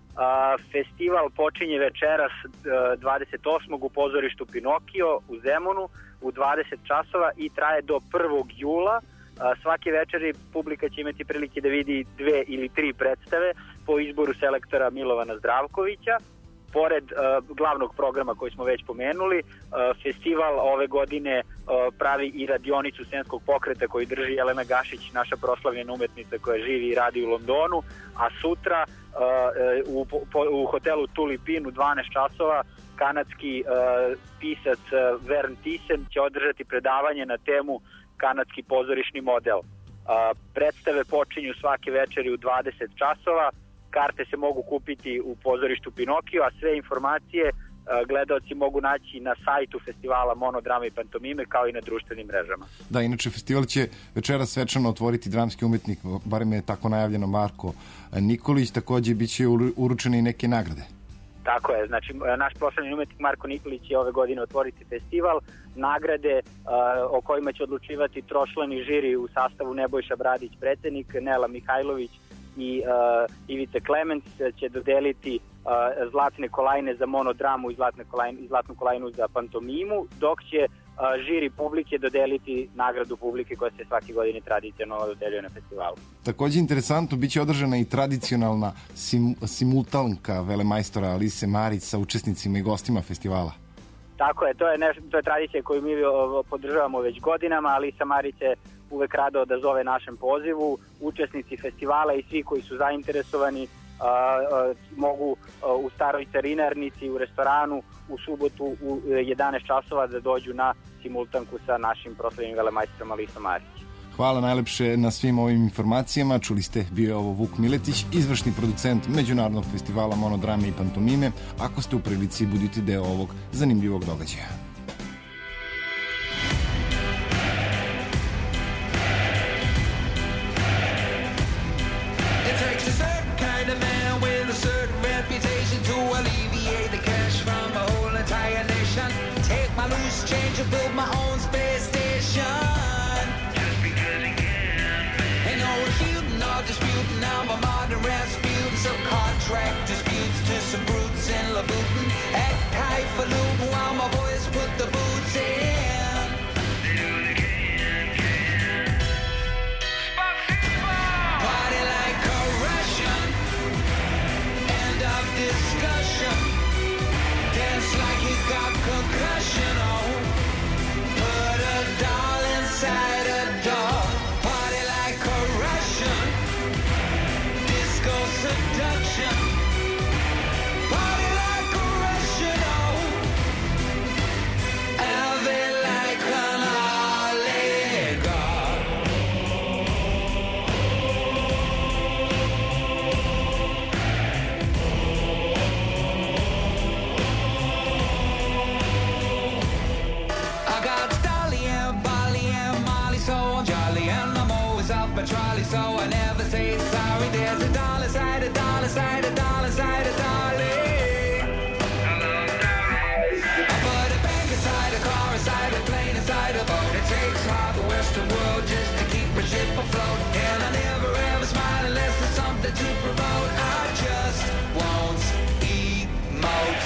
Festival počinje večeras dvadeset osmog u pozorištu Pinokio u Zemunu u dvadeset časova i traje do prvog jula. Svake večeri publika će imati prilike da vidi dve ili tri predstave po izboru selektora Milovana Zdravkovića. Pored uh, glavnog programa koji smo već pomenuli, uh, festival ove godine uh, pravi i radionicu scenskog pokreta koju drži Jelena Gašić, naša proslavljena umetnica koja živi i radi u Londonu, a sutra uh, u, po, u hotelu Tulipin u dvanaest časova kanadski uh, pisac uh, Vern Thyssen će održati predavanje na temu kanadski pozorišni model. Uh, predstave počinju svake večeri u dvadeset časova. Karte se mogu kupiti u pozorištu Pinokio, a sve informacije gledaoci mogu naći na sajtu festivala Monodrame i pantomime, kao i na društvenim mrežama. Da, inače festival će večeras svečano otvoriti dramski umetnik, barem je tako najavljeno, Marko Nikolić, takođe biće uručene i neke nagrade. Tako je, znači naš proslavljeni umetnik Marko Nikolić će ove godine otvoriti festival. Nagrade uh, o kojima će odlučivati tročlani žiri u sastavu Nebojša Bradić, predsednik, Nela Mihajlović i uh, Ivica Klemens će dodeliti uh, zlatne kolajne za monodramu i, zlatne kolajne, i zlatnu kolajnu za pantomimu, dok će uh, žiri publike dodeliti nagradu publike koja se svake godine tradicionalno dodeljuje na festivalu. Takođe interesantno, bit će održana i tradicionalna sim, simultanka velemajstora Alise Marić sa učesnicima i gostima festivala. Tako je, to je, neš, to je tradicija koju mi podržavamo već godinama. Alisa Marić je uvek rado odazove našem pozivu. Učesnici festivala i svi koji su zainteresovani a, a, mogu a, u staroj carinarnici, u restoranu, u subotu u jedanaest časova da dođu na simultanku sa našim proslavljenim velemajstrom Alisom Marić. Hvala najlepše na svim ovim informacijama. Čuli ste, bio je ovo Vuk Miletić, izvršni producent Međunarodnog festivala monodrame i pantomime. Ako ste u prilici, budite deo ovog zanimljivog događaja. It takes a certain kind of man with a certain reputation to alleviate the cash from a whole entire nation. Take my loose change and build my own space station. Disputing, I'm a modern Rasputin. Some contract disputes to some brutes in Louboutin. Act highfalutin while my boys put the boots in. Party like a Russian. End of discussion. Dance like you got concussion. Oh, put a doll inside a doll. Party like a Russian. Seduction. Party like a Russian, oh. Have it like an oligarch. I got Dolly and Bolly and Molly, so I'm jolly, and I'm always off my trolley, so I never say sorry. There's a dollar side, a dollar side, a dollar side, a dolly. I put a bank inside a car, inside a plane, inside a boat. It takes half the Western world just to keep my ship afloat. And I never ever smile unless there's something to promote. I just won't emote.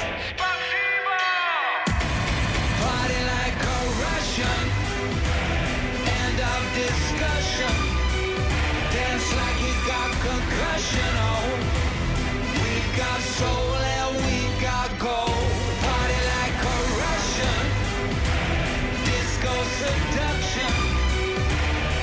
Party like a Russian. End of discussion. Dance like you got concussion, oh. We got soul and we got gold. Party like a Russian. Disco seduction.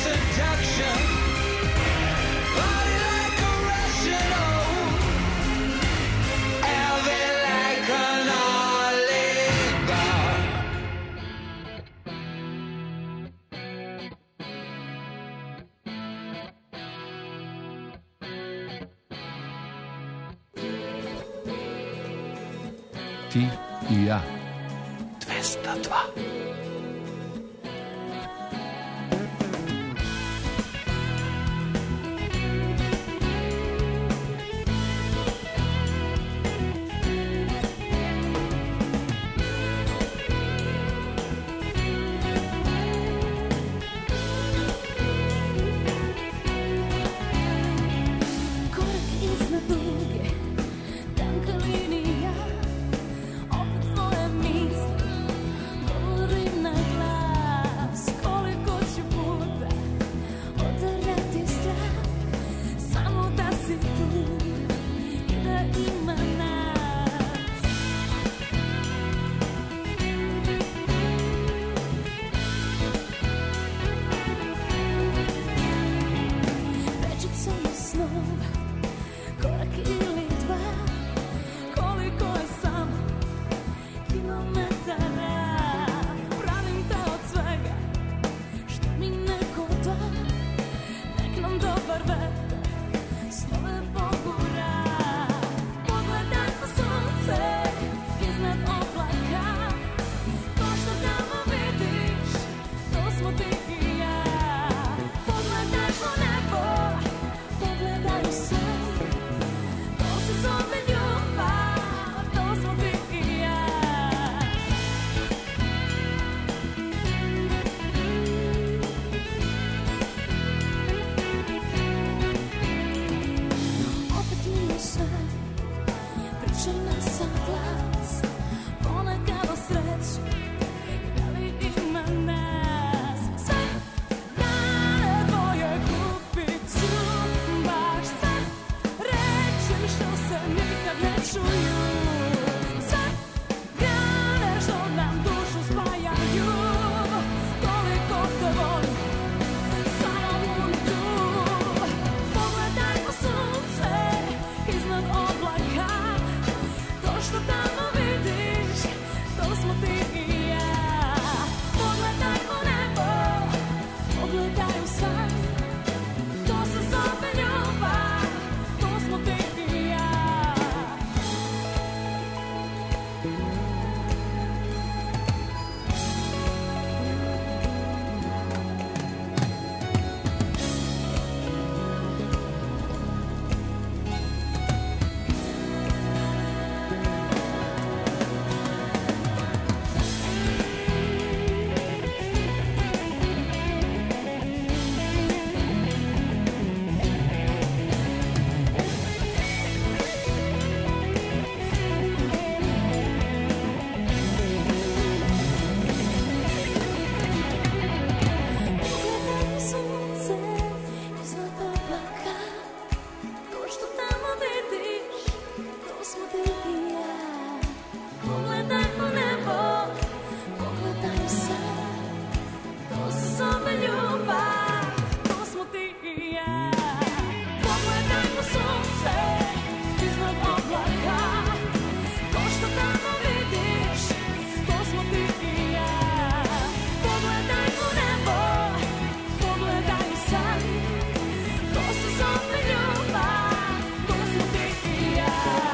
seduction. Body like a Russian, oh, Elvi like an oligarch. Ti i ja. dvesta dva. Korak iznad duge, tanka linija, opet svoje misli govorim na glas. Koliko ću puta oderati strah, samo da si tu i da ima nas. Večicom snova, korak ili dva, koliko je samo kilometara. Pravim te od svega što mi neko da, nek nam dobar vetar snove pogura. Pogledaj po sunce iznad oblaka, to što tamo vidiš, to smo ti i ja. Pogledaj po nebo, pogledaj u sve, to se zove ljubav, to smo ti i ja. Opet mi je sve, pričaj na sam glas, ponekad o sreći, da li ima nas. Sve dane tvoje kupit ću, baš sve reči što se nikad ne čuju. Sve grane što nam dušu spajaju, koliko te volim, samo budi tu. Pogledaj po sunce iznad oblaka, to što tamo vidiš, to smo ti i ja. Pogledaj po nebo, pogledaj u san, to se zove ljubav, to smo ti i ja. Pogledaj po sunce iznad oblaka, to što tamo vidiš, to smo ti i ja. Pogledaj po nebo, pogledaj u san, to se zove ljubav, to smo ti i ja. Pogledaj po sunce iznad oblaka, to što tamo vidiš, to smo ti i ja. Pogledaj po nebo, pogledaj u san, to se zove ljubav, to smo ti i ja.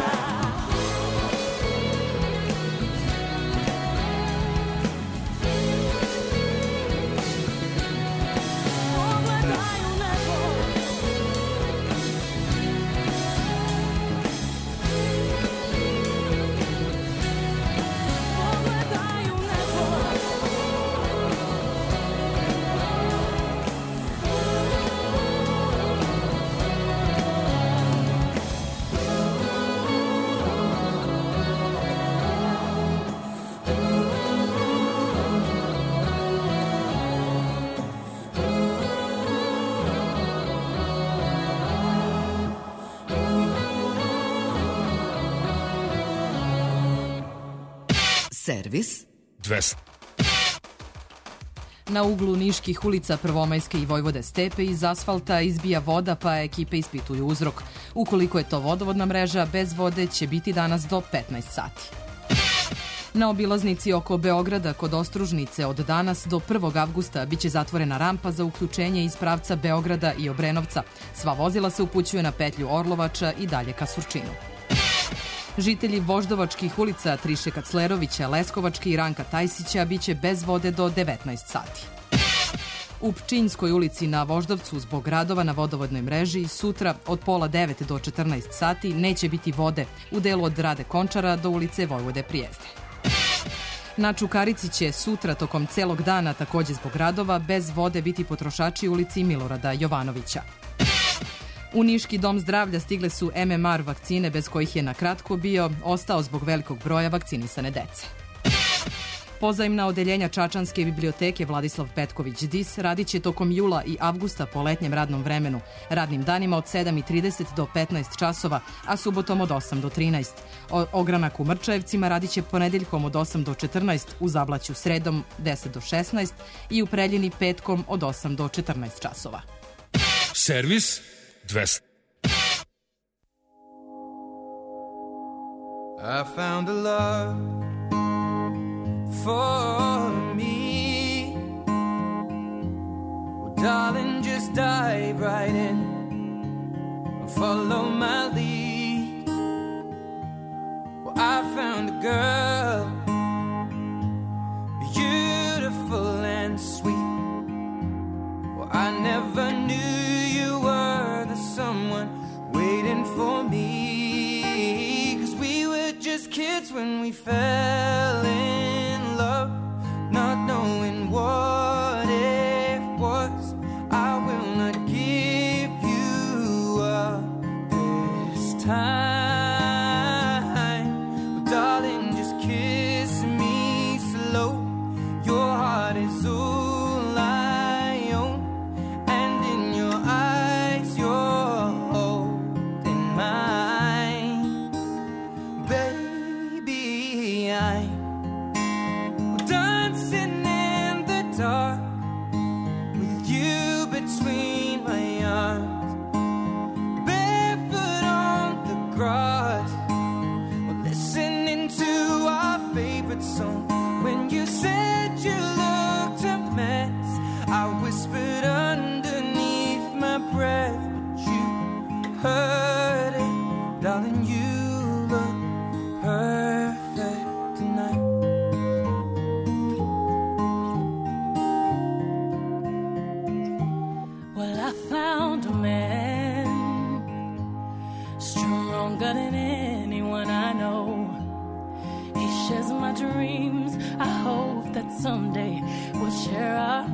Pogledaj u nebo, pogledaj u nebo. Servis dvesta. Na uglu niških ulica Prvomajske i Vojvode Stepe iz asfalta izbija voda, pa ekipe ispituju uzrok. Ukoliko je to vodovodna mreža, bez vode će biti danas do petnaest sati. Na obilaznici oko Beograda kod Ostružnice od danas do prvog avgusta biće zatvorena rampa za uključenje iz pravca Beograda i Obrenovca. Sva vozila se upućuje na petlju Orlovača i dalje ka Surčinu. Žitelji Voždovačkih ulica Triše Kaclerovića, Leskovački i Ranka Tajsića biće bez vode do devetnaest sati. U Pčinjskoj ulici na Voždovcu zbog radova na vodovodnoj mreži sutra od pola devet do četrnaest sati neće biti vode u delu od Rade Končara do ulice Vojvode Prijezde. Na Čukarici će sutra tokom celog dana takođe zbog radova bez vode biti potrošači ulici Milorada Jovanovića. U Niški dom zdravlja stigle su M M R vakcine bez kojih je na kratko bio ostao zbog velikog broja vakcinisane dece. Pozajmna odeljenja Čačanske biblioteke Vladislav Petković Dis radit će tokom jula i avgusta po letnjem radnom vremenu, radnim danima od sedam i trideset do petnaest časova, a subotom od osam do trinaest. O, ogranak u Mrčajevcima radit će ponedeljkom od osam do četrnaest, u Zablaću sredom deset do šesnaest i u Preljini petkom od osam do četrnaest časova. Servis dvesta. I found a love for me. Well, darling, just dive right in and follow my lead. Well, I found a girl, beautiful and sweet. Well, I never knew you were the someone waiting for me, 'cause we were just kids when we fell in love, not knowing what it was. I will not give you up this time. Well, darling, just kiss me slow. Your heart is all I own, and in your eyes you're holding mine. Baby, I'm dancing in the dark with you between my arms, barefoot on the grass, we're listening to our favorite song. When you said you looked a mess, I whispered underneath my breath, but you heard it, darling. You look perfect tonight. Well, I found a man stronger than anyone I know. He shares my dreams. I hope that someday we'll share our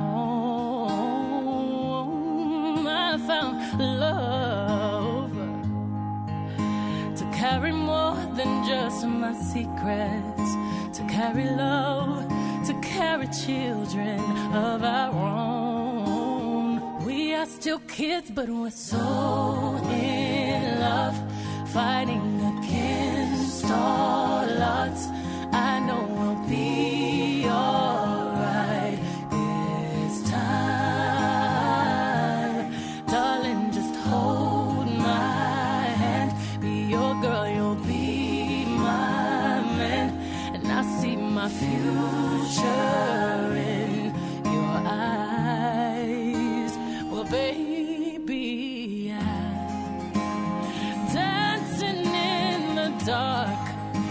home. I found love to carry more than just my secrets, to carry love, to carry children of our own. We are still kids, but we're so in love, fighting against all odds. I know we'll be alright this time. Darling, just hold my hand. Be your girl, you'll be my man. And I see my future in your eyes. Well, baby, I'm dancing in the dark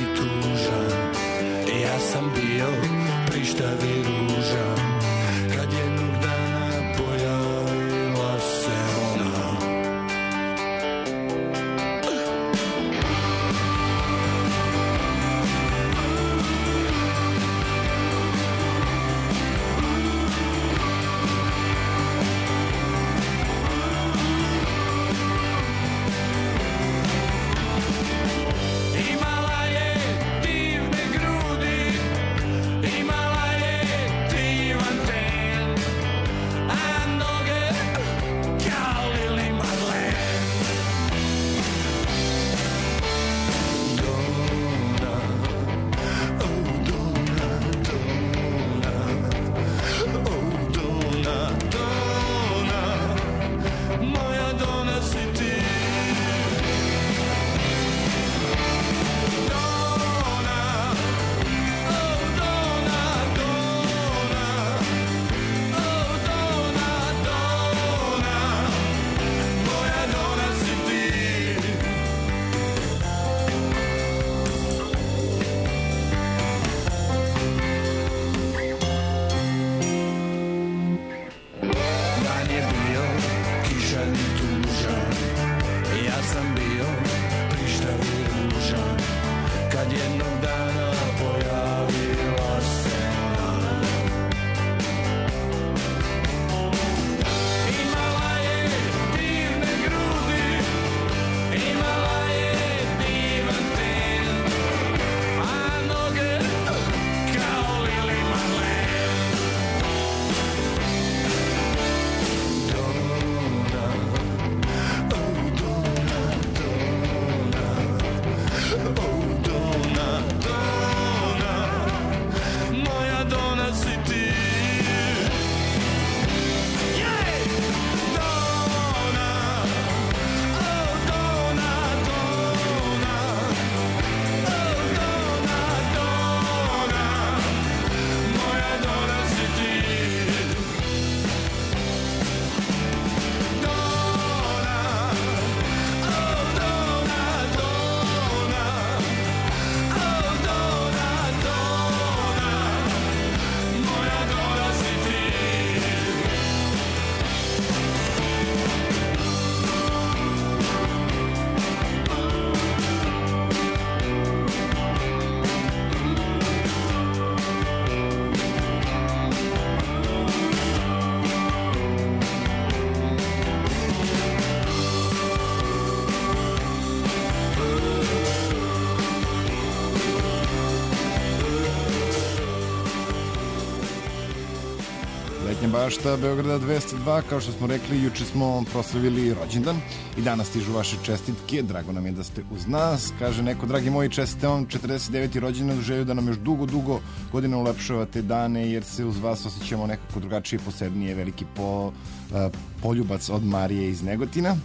tužan. Ja sam bio prištavi ružan, kad jednog dana pojavila se ona. Imala je divne grudi, imala je divan ten, a noge kao Lili Marlen. Dona, oh Dona, Dona, oh Dona, Dona, moja Dona si ti. Dan je bio kišan i tužan, ja sam bio prištav i ružan, kad jednog dana pojavila se ona. Imala je divne grudi, imala je divan ten, a noge kao Lili Marlen. Dona, oh Dona, Dona, oh Dona, Dona, moja Dona si ti. Yeah! Dona, oh Dona, Dona, oh Dona, Dona, moja Dona si ti. Dona, oh Dona, Dona, oh Dona, Dona, moja Dona si ti. Letnja bašta Beograda dvesta dva, kao što smo rekli, juče smo proslavili rođendan i danas stižu vaše čestitke, drago nam je da ste uz nas. Kaže neko, dragi moji, čestite vam četrdeset deveti rođendan, želju da nam još dugo, dugo godina ulepšavate dane, jer se uz vas osjećamo nekako drugačije, posebnije, veliki po, uh, poljubac od Marije iz Negotina.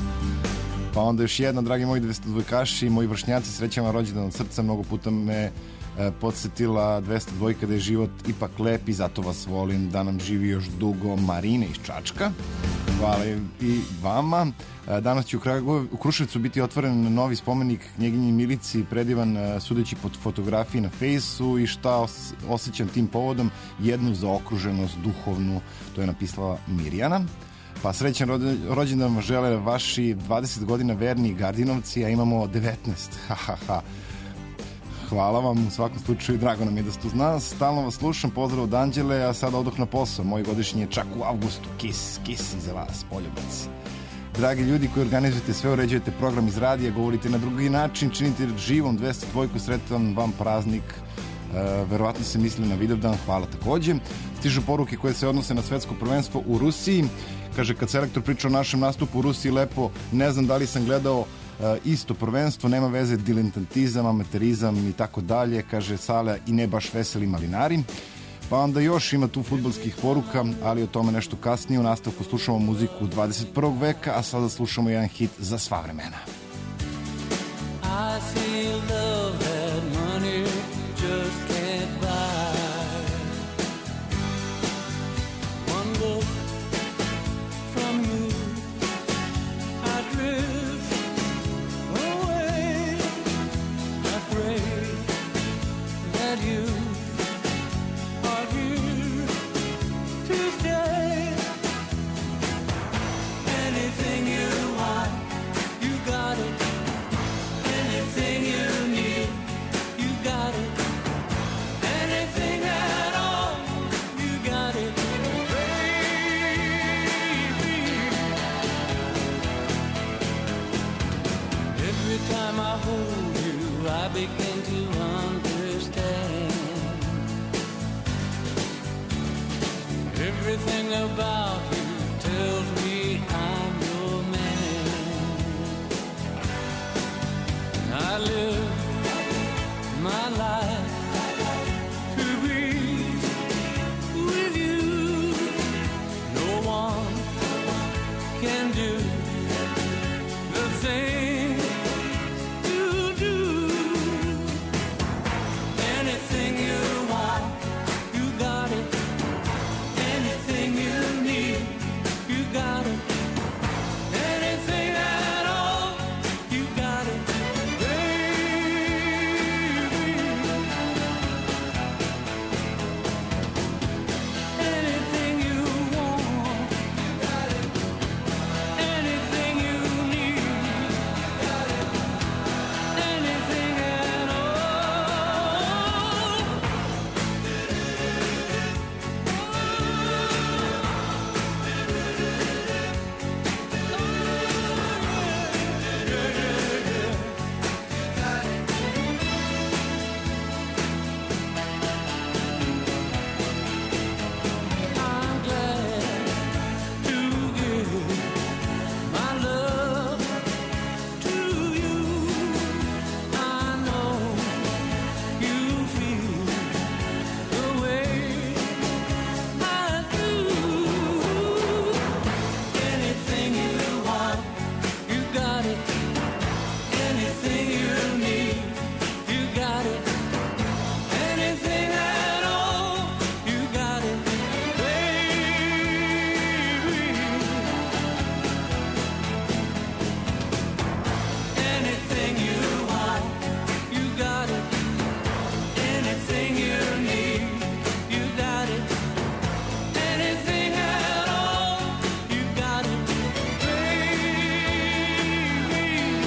Pa onda još jedna, dragi moji dvesta dvojkaši, moji vršnjaci, srećama rođendan od srca, mnogo puta me e, podsjetila dvesta dva da je život ipak lep i zato vas volim, da nam živi još dugo. Marina iz Čačka. Hvala i vama. E, danas će u, Kragu, u Kruševcu biti otvoren novi spomenik knjeginji Milici, predivan e, sudeći pod fotografiji na fejsu, i šta os, osjećam tim povodom, jednu zaokruženost duhovnu, to je napisala Mirjana. Pa srećan rođendan vam žele vaši dvadeset godina verni Gardinovci, a imamo devetnaest. Ha, ha, ha. Hvala vam, u svakom slučaju, drago nam je da ste uz nas. Stalno vas slušam, pozdrav od Anđele, a sada odoh na posao. Moj godišnji je čak u avgustu. Kis, kis za vas, poljubac. Dragi ljudi koji organizujete sve, uređujete program iz radija, govorite na drugi način, činite živom dvesta dva, sretan vam praznik. E, verovatno se misli na Vidovdan, hvala takođe. Stižu poruke koje se odnose na svetsko prvenstvo u Rusiji. Kaže, kad selektor priča o našem nastupu u Rusiji, lepo, ne znam da li sam gledao uh, isto prvenstvo, nema veze, diletantizam, amaterizam i tako dalje, kaže Sale, i ne baš veseli malinari. Pa onda još ima tu fudbalskih poruka, ali o tome nešto kasnije. U nastavku slušamo muziku dvadeset prvog veka, a sada slušamo jedan hit za sva vremena. I see love that money just can't buy. One look from you, I drift away. I pray begin to understand. Everything about you tells me I'm your man. I live my life to be with you. No one can do the thing you do. Anything you want, you got it. Anything you need, you got it. Anything at all, you got it, baby. Anything you want, you got it. Anything you need, you got it. Anything at all. I'm glad to give my love to you. I know you feel the way I do. Anything you want, you got it. Anything you need, you got it. Anything at all, you got it, baby. Anything you want, you got it. Anything you need, you got it. Anything at all, you got it, baby.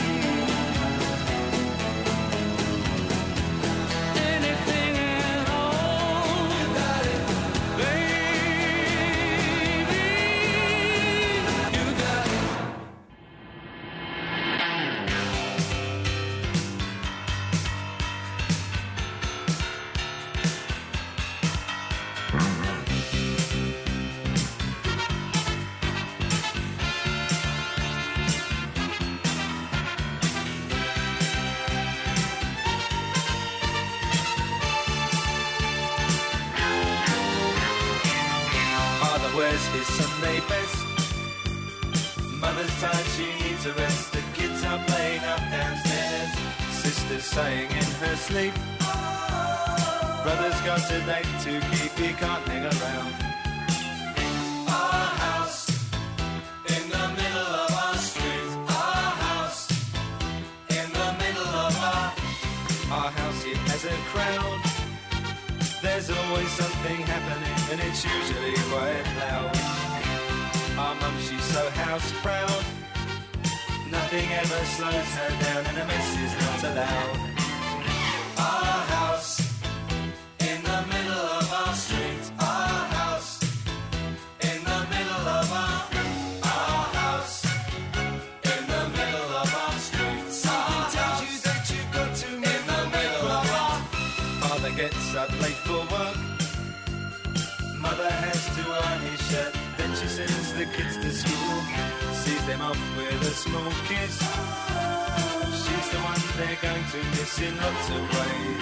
Anything at all, you got it, baby. You got it. Father wears his Sunday best. Mother's tired, she needs a rest. The kids are playing up downstairs. Sister's sighing in her sleep. Brother's got a date to keep, he can't hang around. Our house in the middle of our street. Our house in the middle of our Our house, it has a crowd. There's always something happening and it's usually quite loud. Our mum, she's so house proud. Nothing ever slows her down and a mess is not allowed. Our house in the middle of our street. Our house in the middle of our Our house in the middle of our street. Something tells you that you've got to in the middle of our Father gets up late for work. Mother has to iron his shirt. Then she sends the kids to school. Sees them off with a small kiss. She's the one they're going to miss in lots of ways.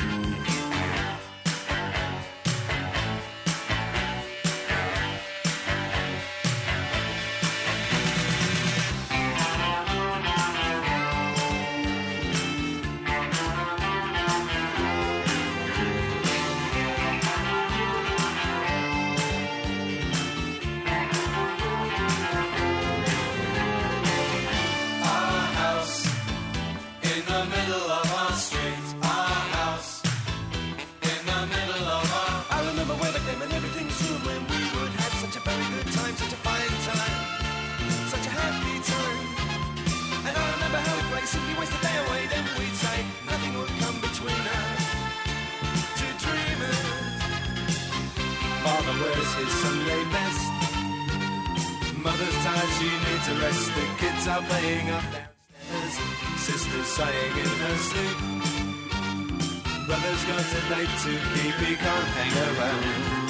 Our house in the middle of our street. Our house in the middle of our I remember when back then and everything soon when we would have such a very good time, such a fine time, such a happy time. And I remember how we played, simply waste the day away. Then we'd say nothing would come between us. Two dreamers. Father wears his Sunday best. Mother's tired, she needs a rest. The kids are playing up downstairs. Sister's sighing in her sleep. Brother's got a date to keep, he can't hang around.